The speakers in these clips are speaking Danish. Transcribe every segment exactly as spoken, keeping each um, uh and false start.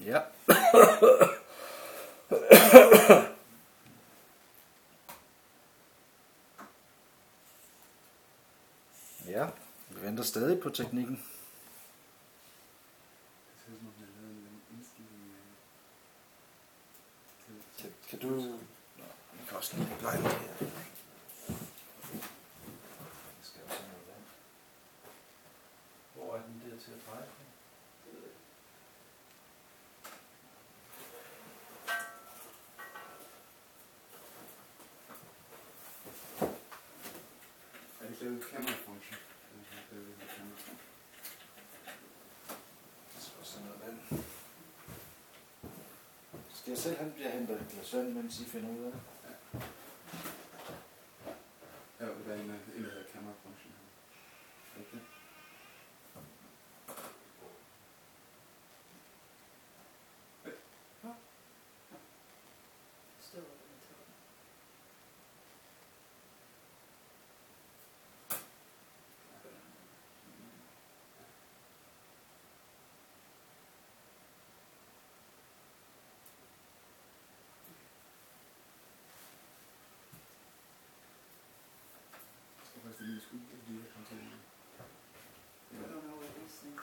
Ja. Ja, vi venter stadig på teknikken. Kan du... Nå, jeg kan også lige pleje det her. Hvor er den der til at dreje på? Er det lavet camera function? Skal jeg selv hente et glas vand, mens I finder ud af det? Ja. Ja, det er en, en der hedder camera function. Er det det? Lige skulle lige komme til. I don't know what these things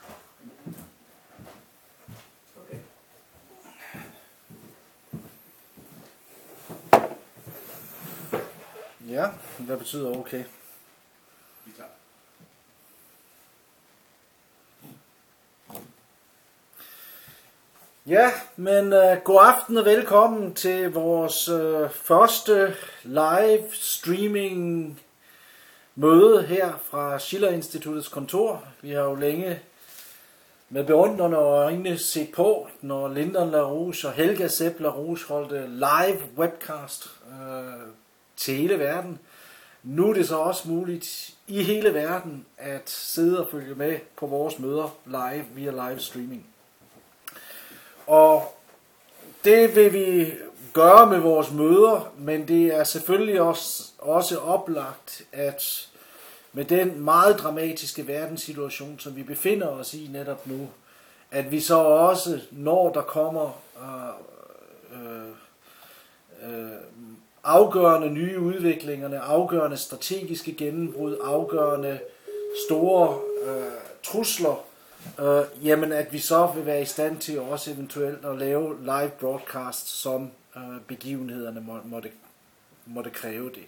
are. Okay. Ja, hvad betyder okay? Vi er klar. Ja, men uh, god aften og velkommen til vores uh, første live streaming møde her fra Schiller Instituttets kontor. Vi har jo længe med beundrende øjne set på, når Lyndon LaRouche og Helga Sepp LaRouche holdte live webcast øh, til hele verden. Nu er det så også muligt i hele verden at sidde og følge med på vores møder live via live streaming. Og det vil vi gøre med vores møder, men det er selvfølgelig også, også oplagt, at med den meget dramatiske verdenssituation, som vi befinder os i netop nu, at vi så også, når der kommer øh, øh, afgørende nye udviklinger, afgørende strategiske gennembrud, afgørende store øh, trusler, øh, jamen at vi så vil være i stand til også eventuelt at lave live broadcast, som øh, begivenhederne må, måtte, måtte kræve det.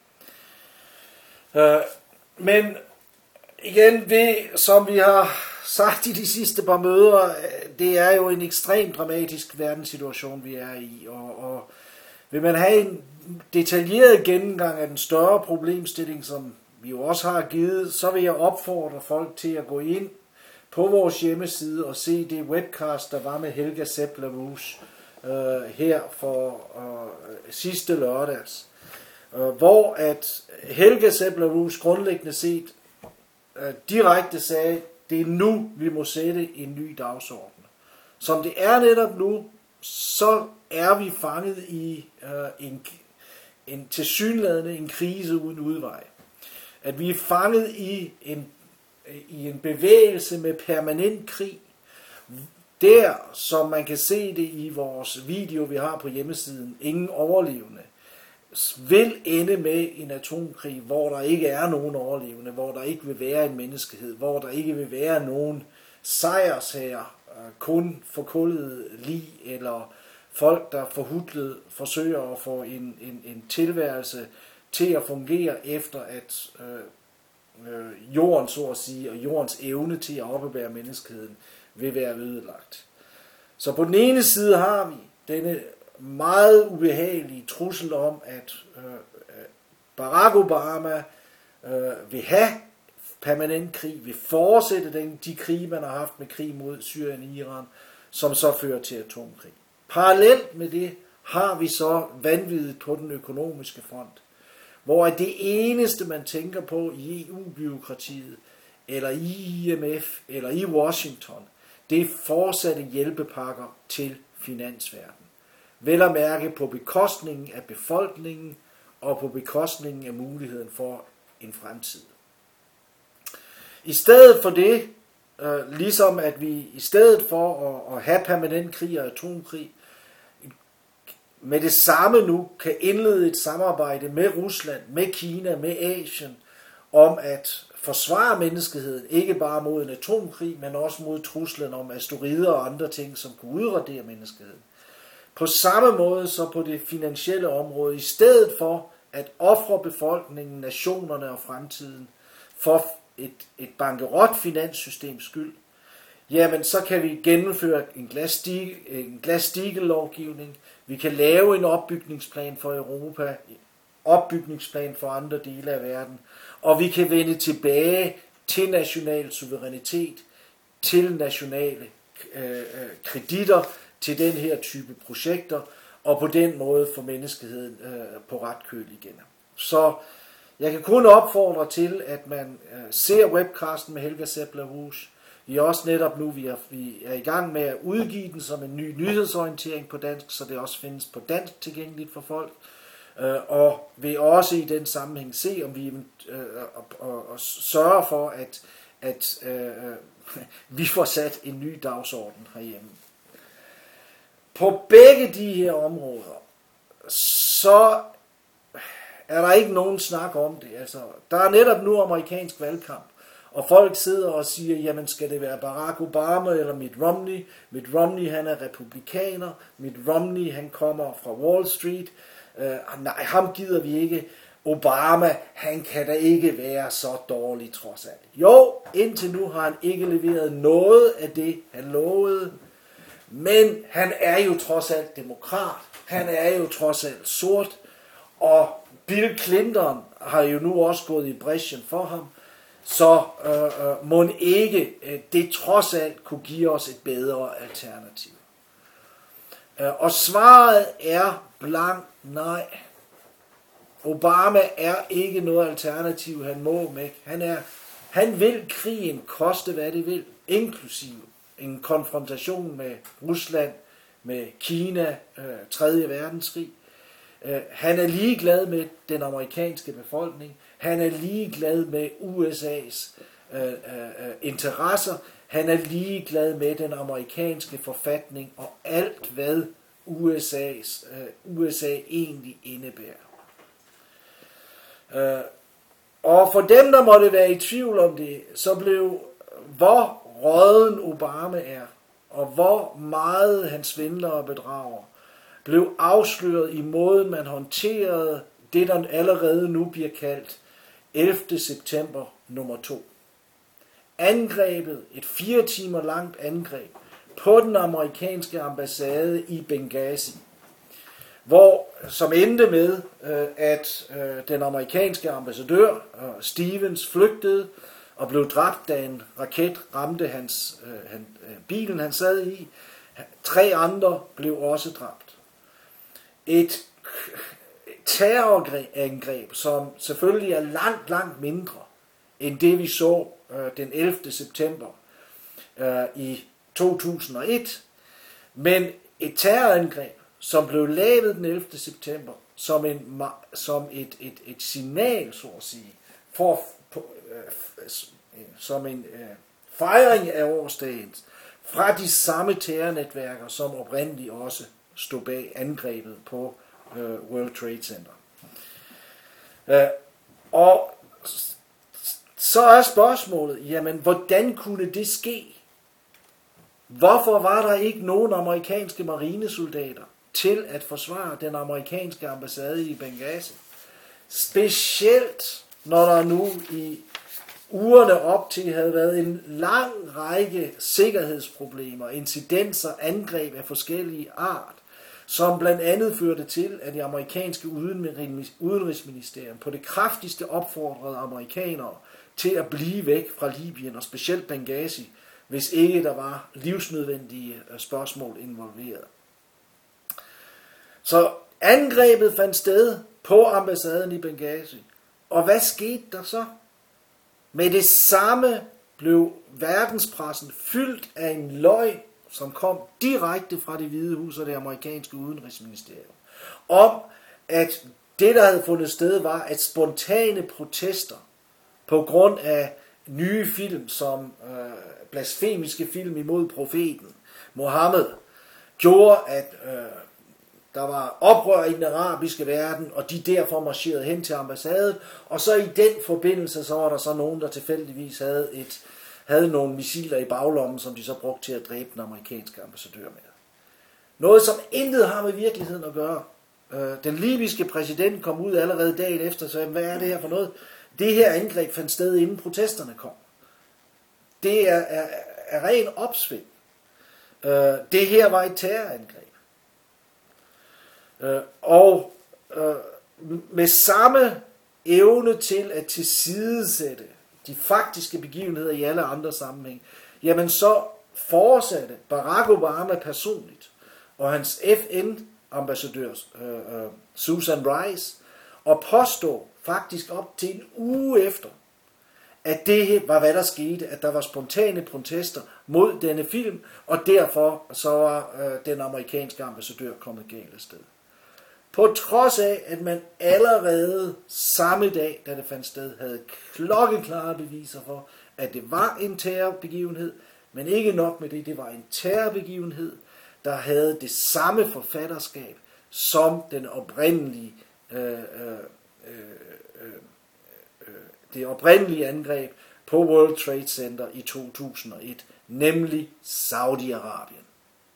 Øh, Men igen, det, som vi har sagt i de sidste par møder, det er jo en ekstremt dramatisk verdenssituation, vi er i. Og, og vil man have en detaljeret gennemgang af den større problemstilling, som vi jo også har givet, så vil jeg opfordre folk til at gå ind på vores hjemmeside og se det webcast, der var med Helga Sepp LaRouche øh, her for øh, sidste lørdags. Hvor at Helga Sepp LaRouche grundlæggende set uh, direkte sagde, det er nu, vi må sætte en ny dagsorden. Som det er netop nu, så er vi fanget i uh, en, en tilsyneladende en krise uden udvej. At vi er fanget i en, i en bevægelse med permanent krig. Der, som man kan se det i vores video, vi har på hjemmesiden, ingen overlevende, vil ende med en atomkrig, hvor der ikke er nogen overlevende, hvor der ikke vil være en menneskehed, hvor der ikke vil være nogen sejrsherrer, kun forkullede lig, eller folk, der forhudlet forsøger at få en, en, en tilværelse til at fungere efter, at øh, øh, jorden, så at sige, og jordens evne til at opbevare menneskeheden, vil være ødelagt. Så på den ene side har vi denne meget ubehagelige trussel om, at øh, Barack Obama øh, vil have permanent krig, vil fortsætte den, de krige, man har haft med krig mod Syrien og Iran, som så fører til atomkrig. Parallelt med det har vi så vanvittigt på den økonomiske front, hvor det eneste, man tænker på i E U-byråkratiet, eller i I M F, eller i Washington, det er fortsatte hjælpepakker til finansverdenen. Vel at mærke på bekostningen af befolkningen og på bekostningen af muligheden for en fremtid. I stedet for det, øh, ligesom at vi i stedet for at, at have permanent krig og atomkrig, med det samme nu kan indlede et samarbejde med Rusland, med Kina, med Asien, om at forsvare menneskeheden, ikke bare mod en atomkrig, men også mod truslen om asteroider og andre ting, som kunne udradere menneskeheden. På samme måde så på det finansielle område, i stedet for at ofre befolkningen, nationerne og fremtiden for et, et bankerot finanssystems skyld, jamen så kan vi gennemføre en Glass-Steagall-lovgivning, vi kan lave en opbygningsplan for Europa, opbygningsplan for andre dele af verden, og vi kan vende tilbage til national suverænitet, til nationale øh, kreditter, til den her type projekter, og på den måde få menneskeheden øh, på ret køl igen. Så jeg kan kun opfordre til, at man øh, ser webcasten med Helga Sepp LaRouche. Vi er også netop nu, vi er, vi er i gang med at udgive den som en ny nyhedsorientering på dansk, så det også findes på dansk tilgængeligt for folk. Øh, og vil også i den sammenhæng se, om vi øh, og, og, og sørge for, at, at øh, vi får sat en ny dagsorden herhjemme. På begge de her områder, så er der ikke nogen snak om det. Altså, der er netop nu amerikansk valgkamp, og folk sidder og siger, jamen skal det være Barack Obama eller Mitt Romney? Mitt Romney, han er republikaner. Mitt Romney, han kommer fra Wall Street. Uh, nej, ham gider vi ikke. Obama, han kan da ikke være så dårlig trods alt. Jo, indtil nu har han ikke leveret noget af det, han lovede. Men han er jo trods alt demokrat. Han er jo trods alt sort. Og Bill Clinton har jo nu også gået i brechen for ham. Så øh, øh, må ikke øh, det trods alt kunne give os et bedre alternativ. Øh, og svaret er blank nej. Obama er ikke noget alternativ, han må med. Han, er, han vil krigen koste hvad det vil, inklusive en konfrontation med Rusland, med Kina, øh, tredje verdenskrig. Øh, han er ligeglad med den amerikanske befolkning. Han er ligeglad med U S A's øh, øh, interesser. Han er ligeglad med den amerikanske forfatning og alt, hvad U S A's, øh, U S A egentlig indebærer. Øh, og for dem, der måtte være i tvivl om det, så blev, hvor råden Obama er, og hvor meget han svindler og bedrager, blev afsløret i måden, man håndterede det, der allerede nu bliver kaldt ellevte september nummer to. Angrebet, et fire timer langt angreb, på den amerikanske ambassade i Benghazi, hvor, som endte med, at den amerikanske ambassadør, Stevens, flygtede og blev dræbt, da en raket ramte hans, han, bilen, han sad i. Tre andre blev også dræbt. Et terrorangreb, som selvfølgelig er langt, langt mindre end det, vi så øh, den ellevte september øh, i to tusind og et, men et terrorangreb, som blev lavet den ellevte september som, en, som et, et, et signal, så at sige, for, øh, som en øh, fejring af årsdagen fra de samme terrornetværker, som oprindeligt også stod bag angrebet på uh, World Trade Center. Uh, og så er spørgsmålet, jamen hvordan kunne det ske? Hvorfor var der ikke nogen amerikanske marinesoldater til at forsvare den amerikanske ambassade i Benghazi? Specielt når der nu i ugerne op til havde været en lang række sikkerhedsproblemer, incidenser, angreb af forskellige art, som blandt andet førte til, at det amerikanske udenrigsministerium på det kraftigste opfordrede amerikanere til at blive væk fra Libyen, og specielt Benghazi, hvis ikke der var livsnødvendige spørgsmål involveret. Så angrebet fandt sted på ambassaden i Benghazi. Og hvad skete der så? Med det samme blev verdenspressen fyldt af en løgn, som kom direkte fra Det Hvide Hus og det amerikanske udenrigsministerium, om at det, der havde fundet sted, var, at spontane protester på grund af nye film som øh, blasfemiske film imod profeten Mohammed gjorde, at øh, der var oprør i den arabiske verden, og de derfor marcherede hen til ambassaden, og så i den forbindelse, så var der så nogen, der tilfældigvis havde, et, havde nogle missiler i baglommen, som de så brugte til at dræbe den amerikanske ambassadør med. Noget, som intet har med virkeligheden at gøre. Den libyske præsident kom ud allerede dagen efter, så hvad er det her for noget? Det her angreb fandt sted, inden protesterne kom. Det er, er, er ren opsving. Det her var et terrorangreb. Og med samme evne til at tilsidesætte de faktiske begivenheder i alle andre sammenhæng, jamen så fortsatte Barack Obama personligt og hans F N-ambassadør uh, uh, Susan Rice og påstår faktisk op til en uge efter, at det var hvad der skete, at der var spontane protester mod denne film, og derfor så var uh, den amerikanske ambassadør kommet galt af sted. På trods af, at man allerede samme dag, da det fandt sted, havde klokkeklare beviser for, at det var en terrorbegivenhed, men ikke nok med det, det var en terrorbegivenhed, der havde det samme forfatterskab som den oprindelige, øh, øh, øh, øh, det oprindelige angreb på World Trade Center i to tusind og et, nemlig Saudi-Arabien.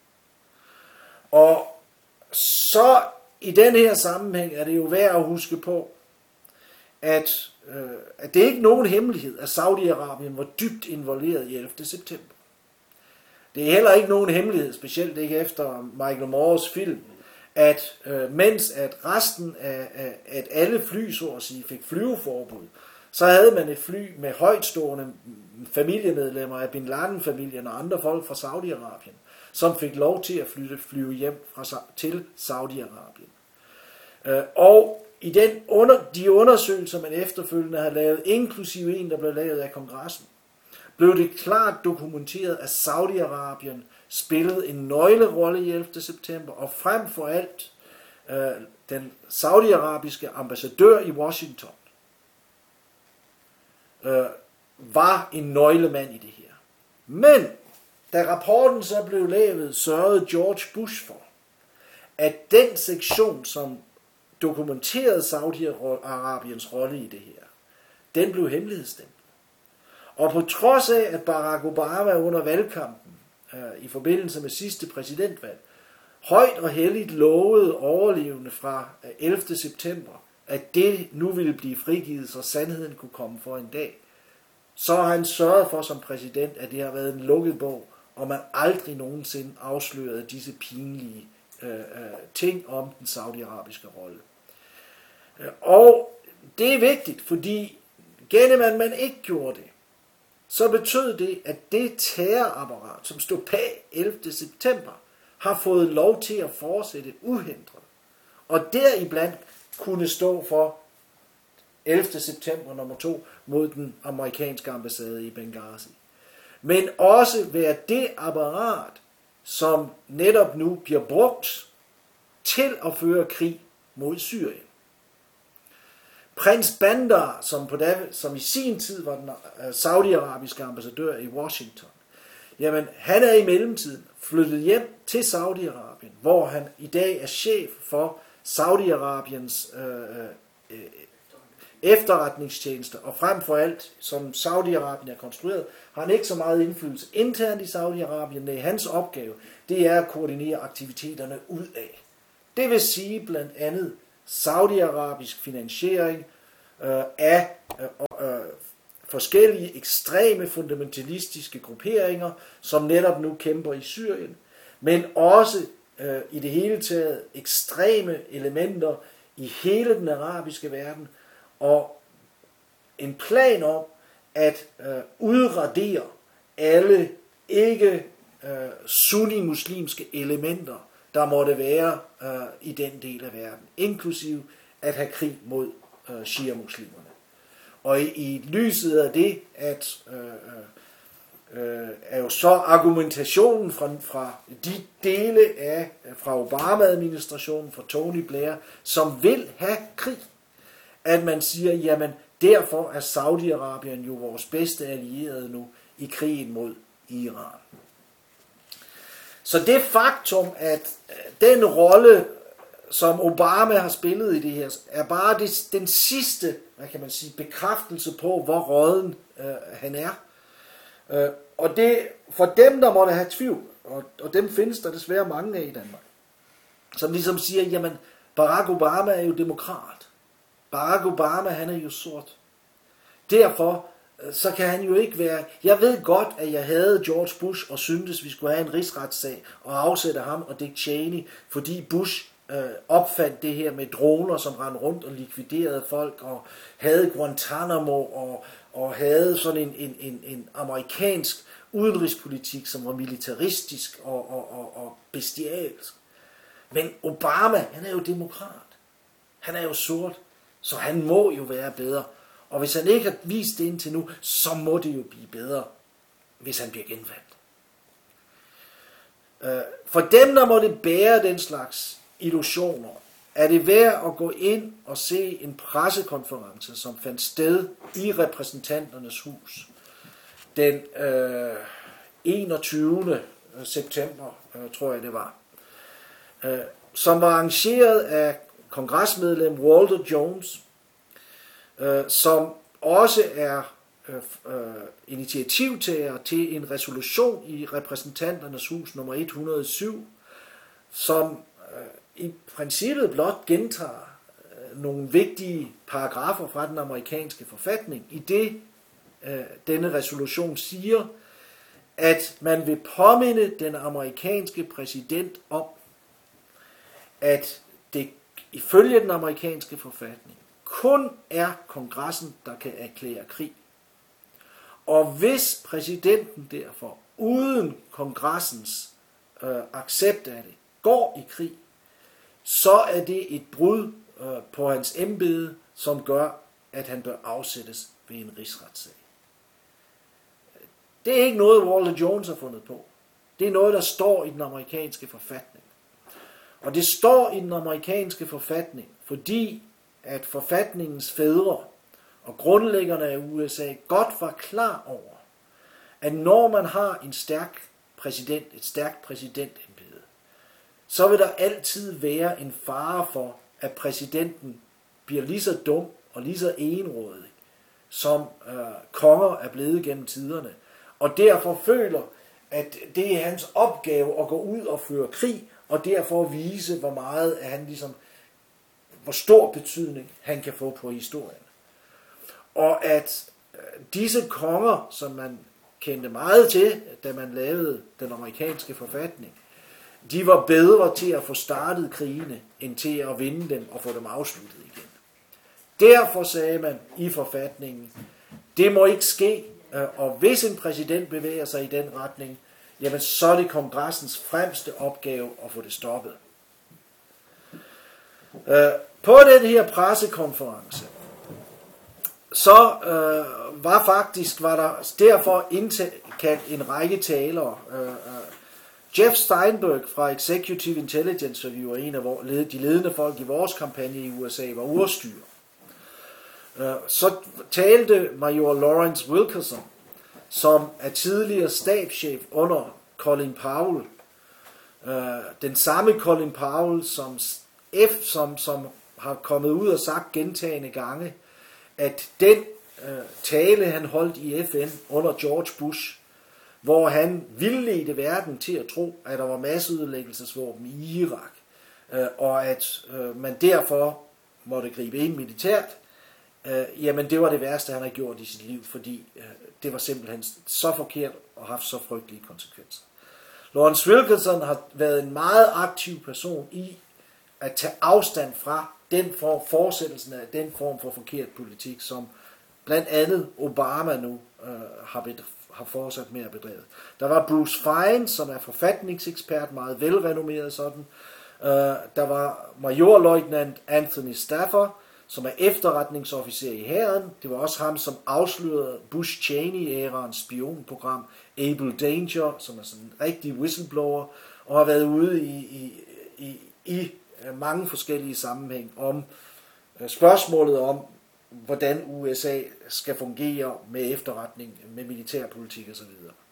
Og så i den her sammenhæng er det jo værd at huske på, at, øh, at det er ikke nogen hemmelighed, at Saudi-Arabien var dybt involveret i ellevte september. Det er heller ikke nogen hemmelighed, specielt ikke efter Michael Moores film, at øh, mens at resten af, af at alle fly, så at sige, fik flyveforbud, så havde man et fly med højtstående familiemedlemmer af Bin Laden-familien og andre folk fra Saudi-Arabien, som fik lov til at flytte, flyve hjem fra, til Saudi-Arabien. Øh, og i den under, de undersøgelser, man efterfølgende har lavet, inklusive en, der blev lavet af kongressen, blev det klart dokumenteret, at Saudi-Arabien spillede en nøglerolle i ellevte september, og frem for alt øh, den saudiarabiske ambassadør i Washington øh, var en nøglemand i det her. Men da rapporten så blev lavet, sørgede George Bush for, at den sektion, som dokumenterede Saudi-Arabiens rolle i det her, den blev hemmelighedsstemt. Og på trods af, at Barack Obama under valgkampen øh, i forbindelse med sidste præsidentvalg højt og helligt lovede overlevende fra ellevte september, at det nu ville blive frigivet, så sandheden kunne komme for en dag, så har han sørget for som præsident, at det har været en lukket bog, og man aldrig nogensinde afslørede disse pinlige øh, øh, ting om den saudiarabiske rolle. Og det er vigtigt, fordi gennem at man ikke gjorde det, så betød det, at det terrorapparat, som stod bag ellevte september, har fået lov til at fortsætte uhindret. Og deriblandt kunne stå for ellevte september nummer to mod den amerikanske ambassade i Benghazi. Men også være det apparat, som netop nu bliver brugt til at føre krig mod Syrien. Prins Bandar, som, på dag, som i sin tid var den saudiarabiske ambassadør i Washington, jamen han er i mellemtiden flyttet hjem til Saudi-Arabien, hvor han i dag er chef for Saudi-Arabiens øh, øh, efterretningstjeneste, og frem for alt, som Saudi-Arabien er konstrueret, har han ikke så meget indflydelse internt i Saudi-Arabien. Nej, hans opgave, det er at koordinere aktiviteterne udad. Det vil sige blandt andet saudiarabisk finansiering øh, af øh, øh, forskellige ekstreme fundamentalistiske grupperinger, som netop nu kæmper i Syrien, men også øh, i det hele taget ekstreme elementer i hele den arabiske verden, og en plan om at øh, udradere alle ikke øh, sunni-muslimske elementer, der måtte være øh, i den del af verden, inklusive at have krig mod øh, shia-muslimerne. Og i, i lyset af det, at øh, øh, er jo så argumentationen fra, fra de dele af, fra Obama-administrationen, fra Tony Blair, som vil have krig, at man siger, jamen Derfor er Saudi-Arabien jo vores bedste allierede nu i krigen mod Iran. Så det faktum, at den rolle, som Obama har spillet i det her, er bare det, den sidste, hvad kan man sige, bekræftelse på, hvor råden øh, han er. Øh, og det, for dem, der måtte have tvivl, og, og dem findes der desværre mange af i Danmark, som ligesom siger, jamen, Barack Obama er jo demokrat. Barack Obama, han er jo sort. Derfor, så kan han jo ikke være... Jeg ved godt, at jeg havde George Bush og syntes, vi skulle have en rigsretssag og afsætte ham og Dick Cheney, fordi Bush øh, opfandt det her med droner, som rendte rundt og likviderede folk, og havde Guantanamo, og, og havde sådan en, en, en, en amerikansk udenrigspolitik, som var militaristisk og, og, og, og bestialsk. Men Obama, han er jo demokrat. Han er jo sort, så han må jo være bedre. Og hvis han ikke har vist det indtil nu, så må det jo blive bedre, hvis han bliver genvalgt. For dem, der måtte bære den slags illusioner, er det værd at gå ind og se en pressekonference, som fandt sted i Repræsentanternes Hus den øh, enogtyvende september, øh, tror jeg det var, øh, som var arrangeret af kongresmedlem Walter Jones, øh, som også er øh, øh, initiativtager til en resolution i Repræsentanternes Hus nummer et hundrede og syv, som øh, i princippet blot gentager øh, nogle vigtige paragrafer fra den amerikanske forfatning, i det øh, denne resolution siger, at man vil påminde den amerikanske præsident om, at det ifølge den amerikanske forfatning kun er kongressen, der kan erklære krig. Og hvis præsidenten derfor uden kongressens øh, accept af det går i krig, så er det et brud øh, på hans embede, som gør, at han bør afsættes ved en rigsretssag. Det er ikke noget, Walter Jones har fundet på. Det er noget, der står i den amerikanske forfatning. Og det står i den amerikanske forfatning, fordi at forfatningens fædre og grundlæggerne af U S A godt var klar over, at når man har en stærk præsident, et stærkt præsidentembede, så vil der altid være en fare for, at præsidenten bliver lige så dum og lige så egenrådig, som øh, konger er blevet gennem tiderne, og derfor føler, at det er hans opgave at gå ud og føre krig, og derfor vise, hvor meget at han ligesom, hvor stor betydning han kan få på historien. Og at disse konger, som man kendte meget til, da man lavede den amerikanske forfatning, de var bedre til at få startet krigene, end til at vinde dem og få dem afsluttet igen. Derfor sagde man i forfatningen, det må ikke ske, og hvis en præsident bevæger sig i den retning, jamen så er det kongressens fremste opgave at få det stoppet. På den her pressekonference, så øh, var faktisk, var der derfor indkaldt en række talere. Øh, Jeff Steinberg fra Executive Intelligence Review, en af de ledende folk i vores kampagne i U S A, var urstyr. Øh, så talte major Lawrence Wilkerson, som er tidligere stabschef under Colin Powell. Øh, den samme Colin Powell, som, F, som, som har kommet ud og sagt gentagne gange, at den øh, tale, han holdt i F N under George Bush, hvor han vildledte verden til at tro, at der var masseødelæggelsesvåben i Irak, øh, og at øh, man derfor måtte gribe ind militært, øh, jamen det var det værste, han har gjort i sit liv, fordi øh, det var simpelthen så forkert og haft så frygtelige konsekvenser. Lawrence Wilkerson har været en meget aktiv person i at tage afstand fra den for, fortsættelsen af den form for forkert politik, som blandt andet Obama nu øh, har, bedre, har fortsat med at bedrive. Der var Bruce Fein, som er forfatningsekspert, meget velrenommeret sådan. Øh, der var majorløjtnant Anthony Stafford, som er efterretningsofficer i hæren. Det var også ham, som afslørede Bush-Cheney-ærens spionprogram Able Danger, som er sådan en rigtig whistleblower, og har været ude i, i, i, i mange forskellige sammenhæng om spørgsmålet om, hvordan U S A skal fungere med efterretning, med militærpolitik osv.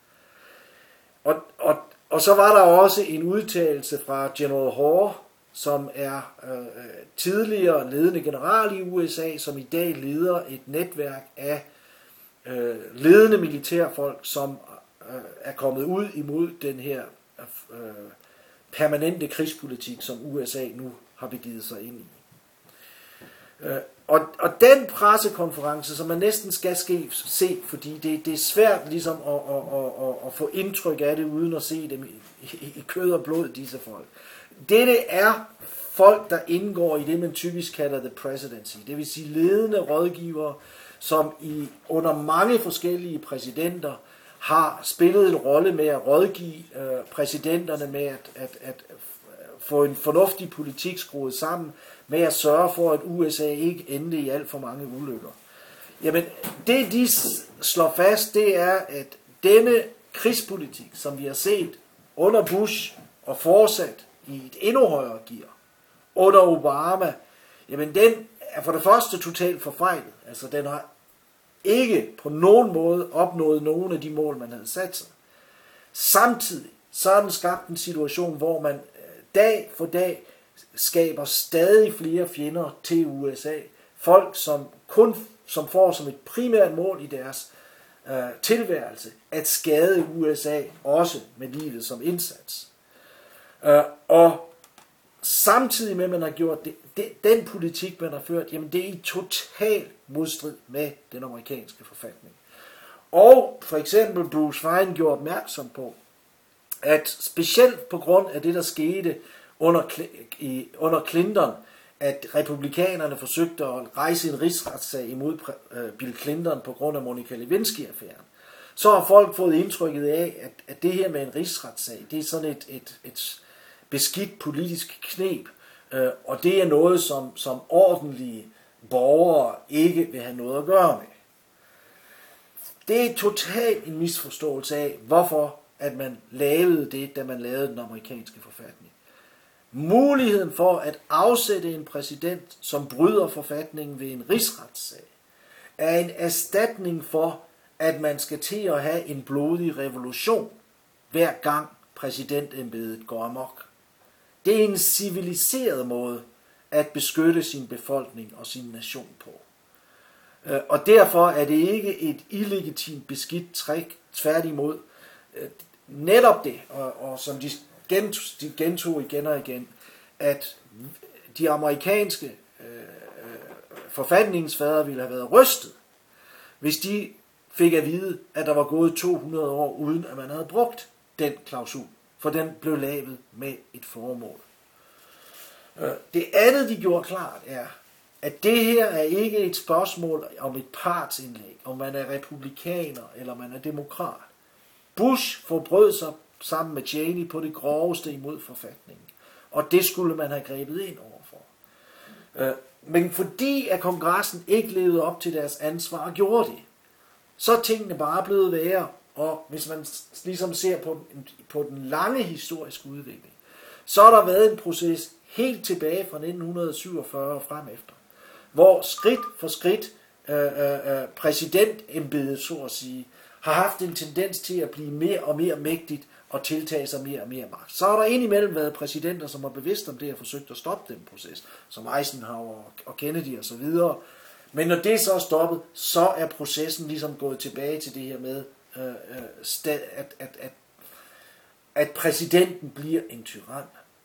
Og, og, og så var der også en udtalelse fra General Hoare, som er øh, tidligere ledende general i U S A, som i dag leder et netværk af øh, ledende militærfolk, som øh, er kommet ud imod den her øh, permanente krigspolitik, som U S A nu har begivet sig ind i. Øh, og, og den pressekonference, som man næsten skal ske, se, fordi det, det er svært ligesom at, at, at, at få indtryk af det, uden at se dem i, i, i kød og blod, disse folk. Dette er folk, der indgår i det, man typisk kalder the presidency. Det vil sige ledende rådgivere, som i, under mange forskellige præsidenter har spillet en rolle med at rådgive øh, præsidenterne med at, at, at få en fornuftig politik skruet sammen, med at sørge for, at U S A ikke ender i alt for mange ulykker. Jamen, det de slår fast, det er, at denne krigspolitik, som vi har set under Bush og fortsat i et endnu højere gear, under Obama, jamen den er for det første totalt forfejlet. Altså den har ikke på nogen måde opnået nogen af de mål, man havde sat sig. Samtidig så har den skabt en situation, hvor man dag for dag skaber stadig flere fjender til U S A. Folk, som kun som får som et primært mål i deres øh, tilværelse at skade U S A, også med livet som indsats. Øh, og samtidig med, at man har gjort det, det, den politik, man har ført, jamen det er i total modstrid med den amerikanske forfatning. Og for eksempel Bruce Fein gjorde opmærksom på, at specielt på grund af det, der skete under, i, under Clinton, at republikanerne forsøgte at rejse en rigsretssag imod Bill Clinton på grund af Monica Lewinsky-affæren, så har folk fået indtrykket af, at, at det her med en rigsretssag, det er sådan et, et, et beskidt politisk kneb, øh, og det er noget, som, som ordentlige borgere ikke vil have noget at gøre med. Det er totalt en misforståelse af, hvorfor at man lavede det, da man lavede den amerikanske forfatning. Muligheden for at afsætte en præsident, som bryder forfatningen ved en rigsretssag, er en erstatning for, at man skal til at have en blodig revolution, hver gang præsidentembedet går amok. Det er en civiliseret måde at beskytte sin befolkning og sin nation på. Og derfor er det ikke et illegitimt beskidt trick, tværtimod. Netop det, og, og som de gentog, de gentog igen og igen, at de amerikanske øh, forfatningsfædre ville have været rystet, hvis de fik at vide, at der var gået to hundrede år, uden at man havde brugt den klausul, for den blev lavet med et formål. Det andet, de gjorde klart, er, at det her er ikke et spørgsmål om et partsindlæg, om man er republikaner eller man er demokrat. Bush forbrød sig sammen med Cheney på det groveste imod forfatningen, og det skulle man have grebet ind overfor. Men fordi at kongressen ikke levede op til deres ansvar og gjorde det, så er tingene bare blevet værre, og hvis man ligesom ser på, på den lange historiske udvikling, så har der været en proces helt tilbage fra nitten syvogfyrre og frem efter, hvor skridt for skridt øh, øh, præsidentembedet, så at sige, har haft en tendens til at blive mere og mere mægtigt og tiltage sig mere og mere magt. Så har der indimellem været præsidenter, som har bevidst om det og forsøgt at stoppe den proces, som Eisenhower og Kennedy osv. Men når det så er stoppet, så er processen ligesom gået tilbage til det her med, øh, at, at, at, at præsidenten bliver en tyran.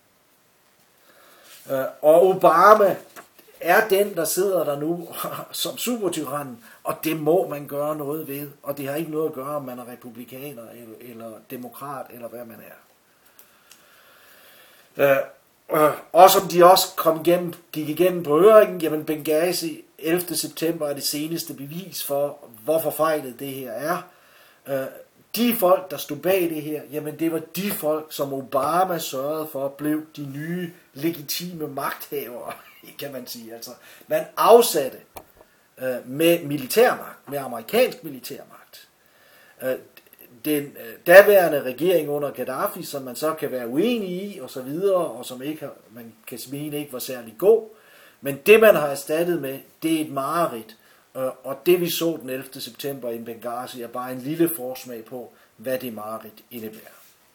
Og Obama er den, der sidder der nu som supertyrannen, og det må man gøre noget ved, og det har ikke noget at gøre, om man er republikaner eller, eller demokrat, eller hvad man er. Og som de også kom igennem, gik igennem på høringen, jamen Benghazi ellevte september er det seneste bevis for, hvor forfejlet det her er. De folk, der stod bag det her, jamen det var de folk, som Obama sørgede for, blev de nye legitime magthavere, kan man sige. Altså, man afsatte øh, med militærmagt, med amerikansk militærmagt, øh, den øh, daværende regering under Gaddafi, som man så kan være uenig i, og så videre, og som ikke har, man kan mene ikke var særlig god. Men det, man har erstattet med, det er et mareridt, Og det vi så den ellevte september i Benghazi er bare en lille forsmag på, hvad det mareridt indebærer.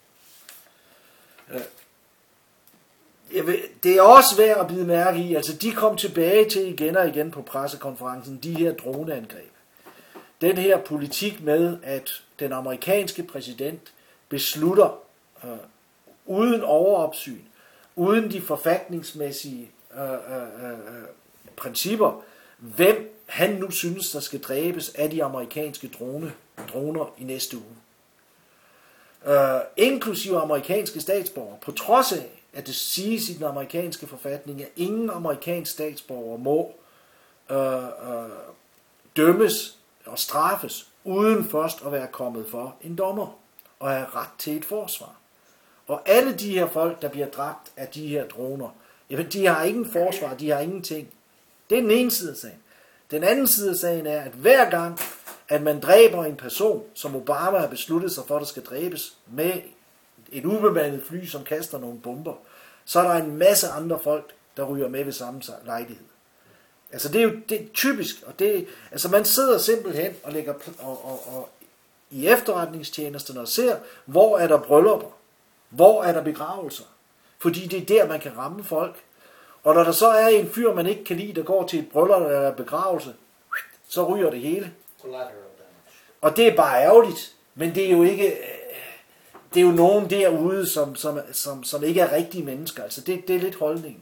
Det er også værd at bide mærke i, altså de kom tilbage til igen og igen på pressekonferencen, de her droneangreb. Den her politik med, at den amerikanske præsident beslutter øh, uden overopsyn, uden de forfatningsmæssige øh, øh, øh, principper, hvem han nu synes, der skal dræbes af de amerikanske drone, droner i næste uge. Øh, inklusive amerikanske statsborgere, på trods af, at det siges i den amerikanske forfatning, at ingen amerikansk statsborger må øh, øh, dømmes og straffes, uden først at være kommet for en dommer og have ret til et forsvar. Og alle de her folk, der bliver dræbt af de her droner, jamen, de har ingen forsvar, de har ingenting. Det er den ene side af sagen. Den anden side af sagen er, at hver gang, at man dræber en person, som Obama har besluttet sig for, der skal dræbes, med et ubemandet fly, som kaster nogle bomber, så er der en masse andre folk, der ryger med ved samme lejlighed. Altså det er jo det er typisk, og det, altså man sidder simpelthen og lægger og, og, og i efterretningstjenesterne og ser, hvor er der bryllupper, hvor er der begravelser, fordi det er der, man kan ramme folk. Og når der så er en fyr, man ikke kan lide, der går til et bryllup eller begravelse, så ryger det hele. Og det er bare ærgerligt, men det er jo ikke, det er jo nogen derude, som, som, som, som ikke er rigtige mennesker. Altså det, det er lidt holdningen.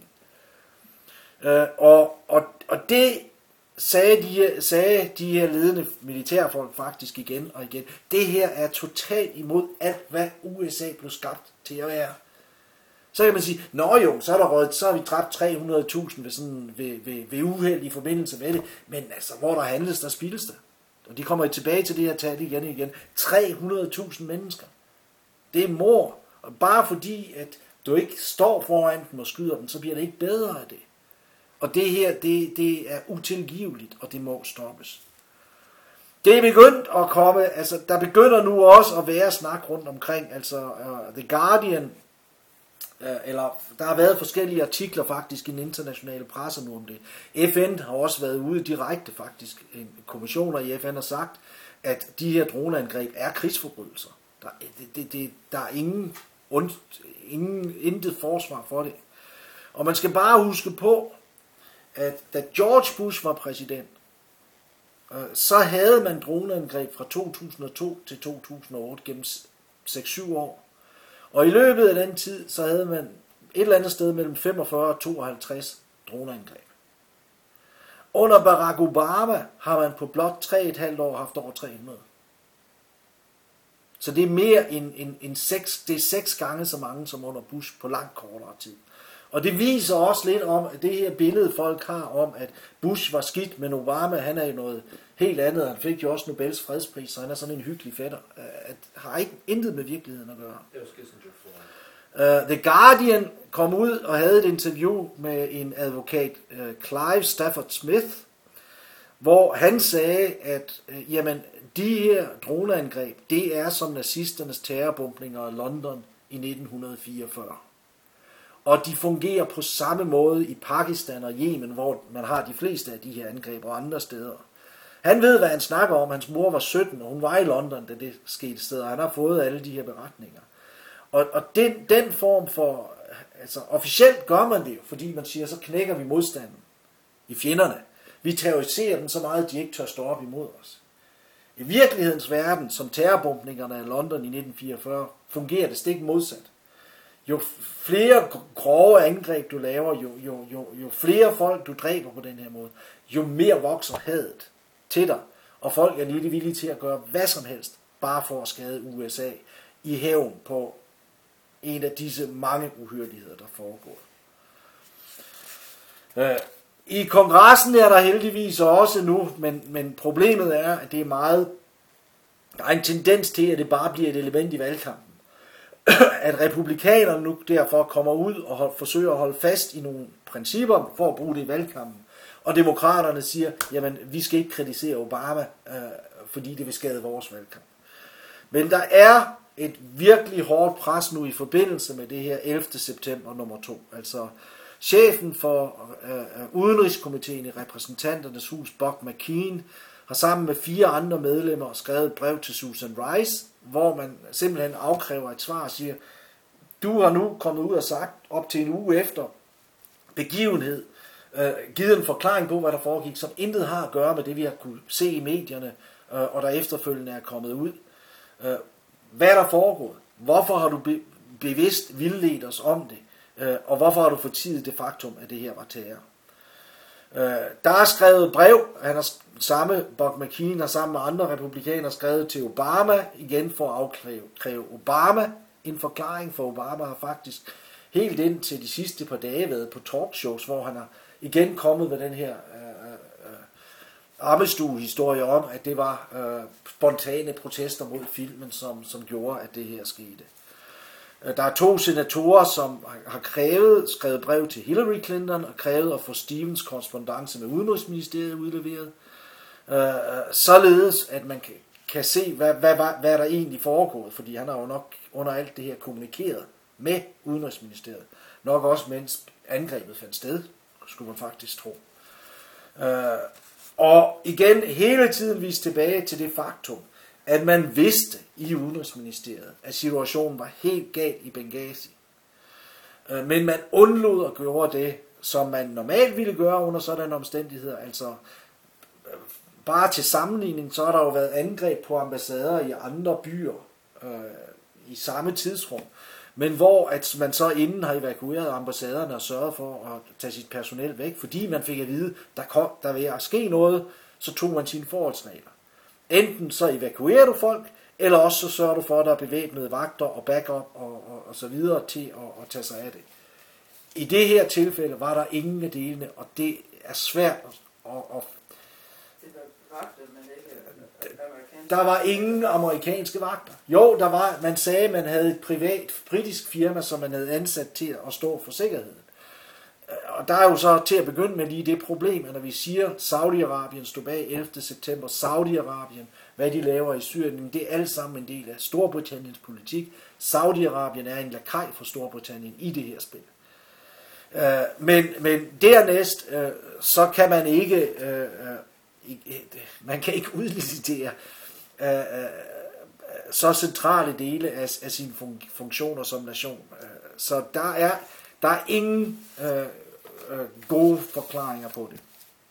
Øh, og, og, og det sagde de, sagde de her ledende militærfolk faktisk igen og igen. Det her er totalt imod alt, hvad U S A blev skabt til at være. Så kan man sige, nå jo, så er der røget, så har vi dræbt tre hundrede tusind ved, sådan, ved, ved, ved uheld i forbindelse med det. Men altså, hvor der handles, der spildes der. Og de kommer tilbage til det her tal igen og igen. tre hundrede tusind mennesker. Det er mord. Og bare fordi, at du ikke står foran dem og skyder dem, så bliver det ikke bedre af det. Og det her, det, det er utilgiveligt, og det må stoppes. Det er begyndt at komme, altså der begynder nu også at være snak rundt omkring, altså uh, The Guardian, uh, eller der har været forskellige artikler faktisk i den internationale presse nu om det. F N har også været ude direkte faktisk, en kommissioner i F N har sagt, at de her droneangreb er krigsforbrydelser. Der, det, det, det, der er ingen, und, ingen, intet forsvar for det. Og man skal bare huske på, at da George Bush var præsident, så havde man droneangreb fra to tusind og to til to tusind og otte gennem seks syv år. Og i løbet af den tid, så havde man et eller andet sted mellem femogfyrre og tooghalvtreds droneangreb. Under Barack Obama har man på blot tre komma fem år haft over tre hundrede. Så det er mere end, end, end seks, det er seks gange så mange som under Bush på langt kortere tid. Og det viser også lidt om, at det her billede folk har om, at Bush var skidt, men Obama, han er jo noget helt andet. Han fik jo også Nobels fredspris, så han er sådan en hyggelig fætter. At har ikke intet med virkeligheden at gøre. Det var Kissinger for. Uh, The Guardian kom ud og havde et interview med en advokat, uh, Clive Stafford Smith, hvor han sagde, at uh, jamen, de her droneangreb, det er som nazisternes terrorbombninger af London i nitten fireogfyrre. Og de fungerer på samme måde i Pakistan og Yemen, hvor man har de fleste af de her angreb og andre steder. Han ved, hvad han snakker om. Hans mor var sytten, og hun var i London, da det skete sted, og han har fået alle de her beretninger. Og, og den, den form for, altså officielt gør man det jo, fordi man siger, så knækker vi modstanden i fjenderne. Vi terroriserer dem så meget, at de ikke tør stå op imod os. I virkelighedens verden, som terrorbombningerne af London i nitten fireogfyrre, fungerer det stik modsat. Jo flere grove angreb du laver, jo, jo, jo, jo flere folk du dræber på den her måde, jo mere vokser hadet til dig. Og folk er lige villige til at gøre hvad som helst, bare for at skade U S A i hævn på en af disse mange uhyrligheder, der foregår. I kongressen er der heldigvis også nu, men, men problemet er, at det er meget, der er en tendens til, at det bare bliver et element i valgkampen. At republikanerne nu derfor kommer ud og hold, forsøger at holde fast i nogle principper for at bruge det i valgkampen. Og demokraterne siger, jamen vi skal ikke kritisere Obama, øh, fordi det vil skade vores valgkamp. Men der er et virkelig hårdt pres nu i forbindelse med det her ellevte september nummer to. Altså Chefen for øh, udenrigskomiteen i repræsentanternes hus, Buck McKean, har sammen med fire andre medlemmer skrevet et brev til Susan Rice, hvor man simpelthen afkræver et svar og siger, du har nu kommet ud og sagt op til en uge efter begivenhed, øh, givet en forklaring på, hvad der foregik, som intet har at gøre med det, vi har kunne se i medierne, øh, og der efterfølgende er kommet ud. Øh, hvad er der foregået? Hvorfor har du be- bevidst vildledt os om det? Øh, og hvorfor har du fortidet det faktum, at det her var terror? Øh, der er skrevet brev, han har samme, Buck McKean har sammen med andre republikanere skrevet til Obama, igen for at afkræve Obama en forklaring, for Obama har faktisk helt ind til de sidste par dage været på talkshows, hvor han har igen kommet med den her øh, øh, armestue-historie om, at det var øh, spontane protester mod filmen, som, som gjorde, at det her skete. Der er to senatorer, som har krævet, skrevet brev til Hillary Clinton og krævet at få Stevens korrespondance med Udenrigsministeriet udleveret, øh, således at man kan, kan se, hvad, hvad, hvad, hvad der egentlig foregået, fordi han har jo nok under alt det her kommunikeret med Udenrigsministeriet. Nok også mens angrebet fandt sted, skulle man faktisk tro. Øh, og igen hele tiden vist tilbage til det faktum, at man vidste i Udenrigsministeriet, at situationen var helt galt i Benghazi. Men man undlod at gøre det, som man normalt ville gøre under sådanne omstændigheder. Altså, bare til sammenligning, så har der jo været angreb på ambassader i andre byer øh, i samme tidsrum. Men hvor at man så inden har evakueret ambassaderne og sørget for at tage sit personel væk, fordi man fik at vide, der kom der vil ske noget, så tog man sine forholdsregler. Enten så evakuerer du folk, eller også så sørger du for, at der er bevæbnede vagter og backup og, og, og så videre til at, at tage sig af det. I det her tilfælde var der ingen af delene, og det er svært at... at der var ingen amerikanske vagter. Jo, der var, man sagde, at man havde et privat britisk firma, som man havde ansat til at stå for sikkerheden. Og der er jo så til at begynde med lige det problem, at når vi siger, Saudi-Arabien stod bag ellevte september, Saudi-Arabien, hvad de laver i Syrien, det er alt sammen en del af Storbritanniens politik. Saudi-Arabien er en lakaj for Storbritannien i det her spil. Men, men dernæst, så kan man ikke, man kan ikke udlicitere så centrale dele af, af sine funktioner som nation. Så der er Der er ingen øh, øh, gode forklaringer på det.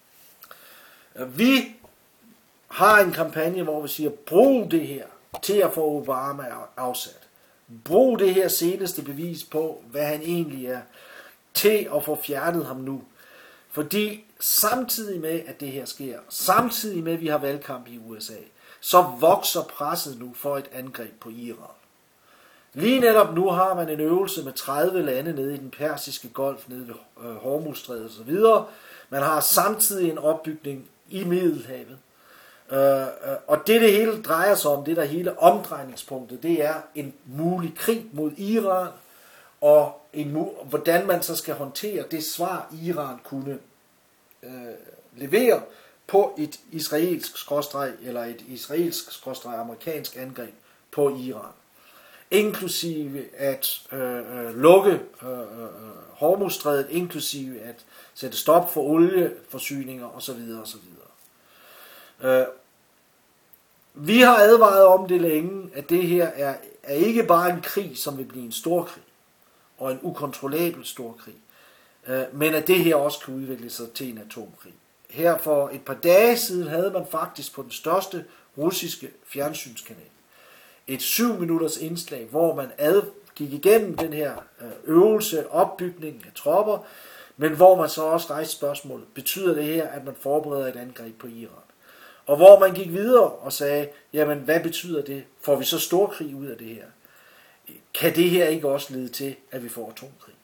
Vi har en kampagne, hvor vi siger, brug det her til at få Obama afsat. Brug det her seneste bevis på, hvad han egentlig er, til at få fjernet ham nu. Fordi samtidig med, at det her sker, samtidig med, at vi har valgkamp i U S A, så vokser presset nu for et angreb på Iran. Lige netop nu har man en øvelse med tredive lande nede i den persiske golf, nede ved øh, Hormuzstrædet osv. Man har samtidig en opbygning i Middelhavet. Øh, øh, og det det hele drejer sig om, det der hele omdrejningspunktet, det er en mulig krig mod Iran, og en, hvordan man så skal håndtere det svar, Iran kunne øh, levere på et israelsk skråstreg, eller et israelsk skråstreg amerikansk angreb på Iran. Inklusive at øh, øh, lukke øh, øh, Hormuzstrædet, inklusive at sætte stop for olieforsyninger osv. osv. Øh, vi har advaret om det længe, at det her er, er ikke bare en krig, som vil blive en storkrig, og en ukontrollabel storkrig, øh, men at det her også kan udvikle sig til en atomkrig. Her for et par dage siden havde man faktisk på den største russiske fjernsynskanal et syv minutters indslag, hvor man ad, gik igennem den her øvelse, opbygning af tropper, men hvor man så også rejste spørgsmålet, betyder det her, at man forbereder et angreb på Iran? Og hvor man gik videre og sagde, jamen hvad betyder det? Får vi så storkrig ud af det her? Kan det her ikke også lede til, at vi får atomkrig?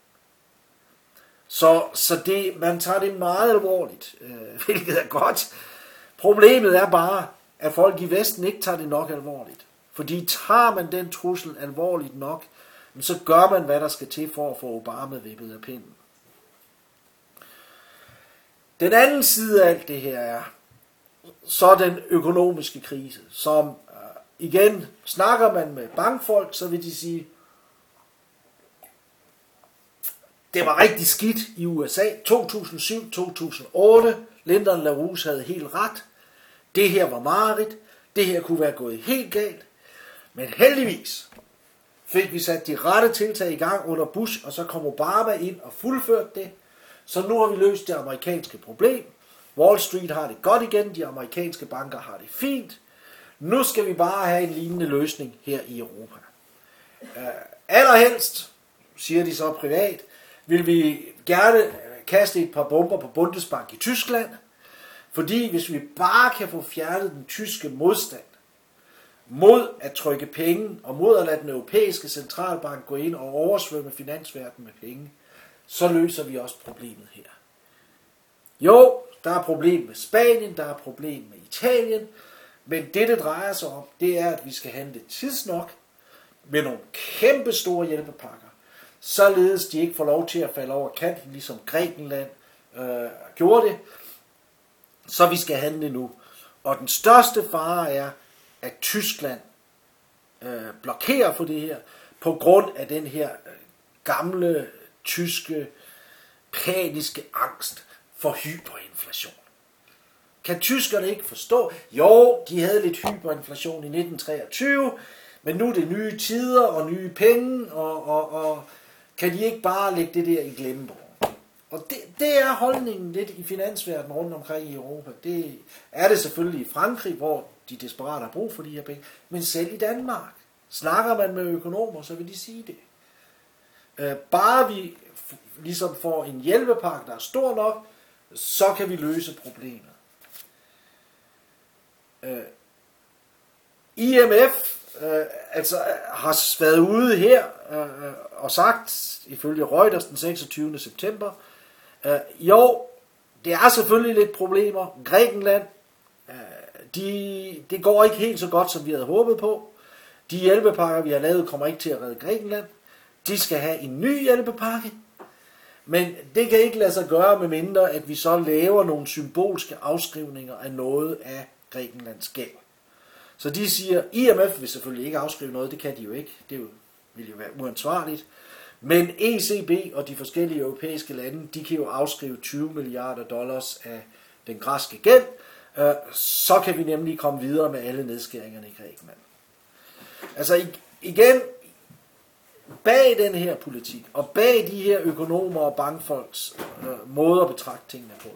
Så, så det, man tager det meget alvorligt, øh, hvilket er godt. Problemet er bare, at folk i Vesten ikke tager det nok alvorligt. Fordi tager man den trussel alvorligt nok, så gør man, hvad der skal til for at få Obama vippet af pinden. Den anden side af alt det her er, så den økonomiske krise, som igen, snakker man med bankfolk, så vil de sige, det var rigtig skidt i U S A. to tusind og syv til to tusind og otte. Lyndon LaRouche havde helt ret. Det her var mareridt. Det her kunne være gået helt galt. Men heldigvis fik vi sat de rette tiltag i gang under Bush, og så kom Obama ind og fuldførte det. Så nu har vi løst det amerikanske problem. Wall Street har det godt igen. De amerikanske banker har det fint. Nu skal vi bare have en lignende løsning her i Europa. Uh, allerhelst, siger de så privat, vil vi gerne kaste et par bomber på Bundesbank i Tyskland, fordi hvis vi bare kan få fjernet den tyske modstand mod at trykke penge og mod at lade den europæiske centralbank gå ind og oversvømme finansverdenen med penge, så løser vi også problemet her. Jo, der er problem med Spanien, der er problem med Italien, men det, det drejer sig om, det er, at vi skal handle tidsnok med nogle kæmpe store hjælpepakker, således de ikke får lov til at falde over kanten, ligesom Grækenland øh, gjorde det. Så vi skal handle nu. Og den største fare er, at Tyskland øh, blokerer for det her, på grund af den her øh, gamle, tyske, paniske angst for hyperinflation. Kan tyskerne ikke forstå? Jo, de havde lidt hyperinflation i nitten treogtyve, men nu er det nye tider og nye penge, og, og, og kan de ikke bare lægge det der i glemmebogen? Og det, det er holdningen lidt i finansverdenen rundt omkring i Europa. Det er det selvfølgelig i Frankrig, hvor de desperat har brug for de her penge, men selv i Danmark. Snakker man med økonomer, så vil de sige det. Øh, bare vi ligesom får en hjælpepakke, der er stor nok, så kan vi løse problemet. Øh, I M F øh, altså, har været ude her øh, og sagt, ifølge Reuters den seksogtyvende september, øh, jo, det er selvfølgelig lidt problemer. Grækenland, øh, de, det går ikke helt så godt, som vi havde håbet på. De hjælpepakker, vi har lavet, kommer ikke til at redde Grækenland. De skal have en ny hjælpepakke. Men det kan ikke lade sig gøre, med mindre at vi så laver nogle symbolske afskrivninger af noget af Grækenlands gæld. Så de siger, I M F vil selvfølgelig ikke afskrive noget, det kan de jo ikke. Det vil jo være uansvarligt. Men E C B og de forskellige europæiske lande, de kan jo afskrive tyve milliarder dollars af den græske gæld. Så kan vi nemlig komme videre med alle nedskæringerne i Grækenland. Altså igen, bag den her politik, og bag de her økonomer og bankfolks øh, måde at betragte tingene på,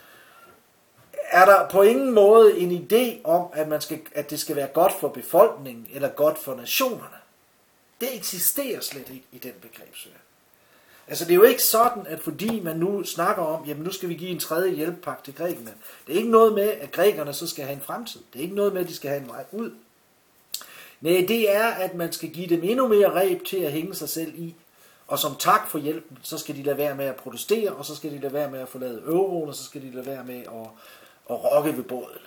er der på ingen måde en idé om, at, man skal, at det skal være godt for befolkningen, eller godt for nationerne. Det eksisterer slet ikke i den begrebsverden. Altså det er jo ikke sådan, at fordi man nu snakker om, jamen nu skal vi give en tredje hjælpepakke til Grækenland. Det er ikke noget med, at grækerne så skal have en fremtid. Det er ikke noget med, at de skal have en vej ud. Nej, det er, at man skal give dem endnu mere reb til at hænge sig selv i. Og som tak for hjælpen, så skal de lade være med at protestere, og så skal de lade være med at forlade euroen, og så skal de lade være med at, at rokke ved båden.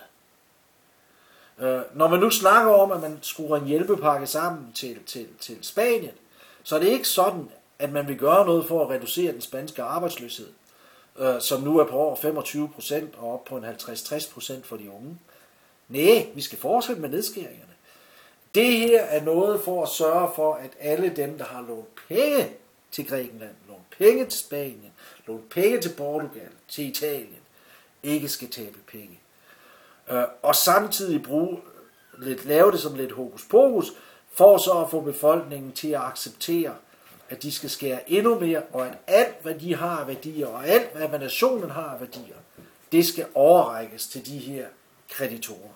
Når man nu snakker om, at man skruer en hjælpepakke sammen til, til, til Spanien, så er det ikke sådan, at man vil gøre noget for at reducere den spanske arbejdsløshed, som nu er på over femogtyve procent og op på en halvtreds til tres procent for de unge. Nej, vi skal fortsætte med nedskæringerne. Det her er noget for at sørge for, at alle dem, der har lånt penge til Grækenland, lånt penge til Spanien, lånt penge til Portugal, til Italien, ikke skal tabe penge. Og samtidig bruge, lidt, lave det som lidt hokus pokus, for så at få befolkningen til at acceptere, at de skal skære endnu mere, og at alt, hvad de har af værdier, og alt, hvad nationen har af værdier, det skal overrækkes til de her kreditorer.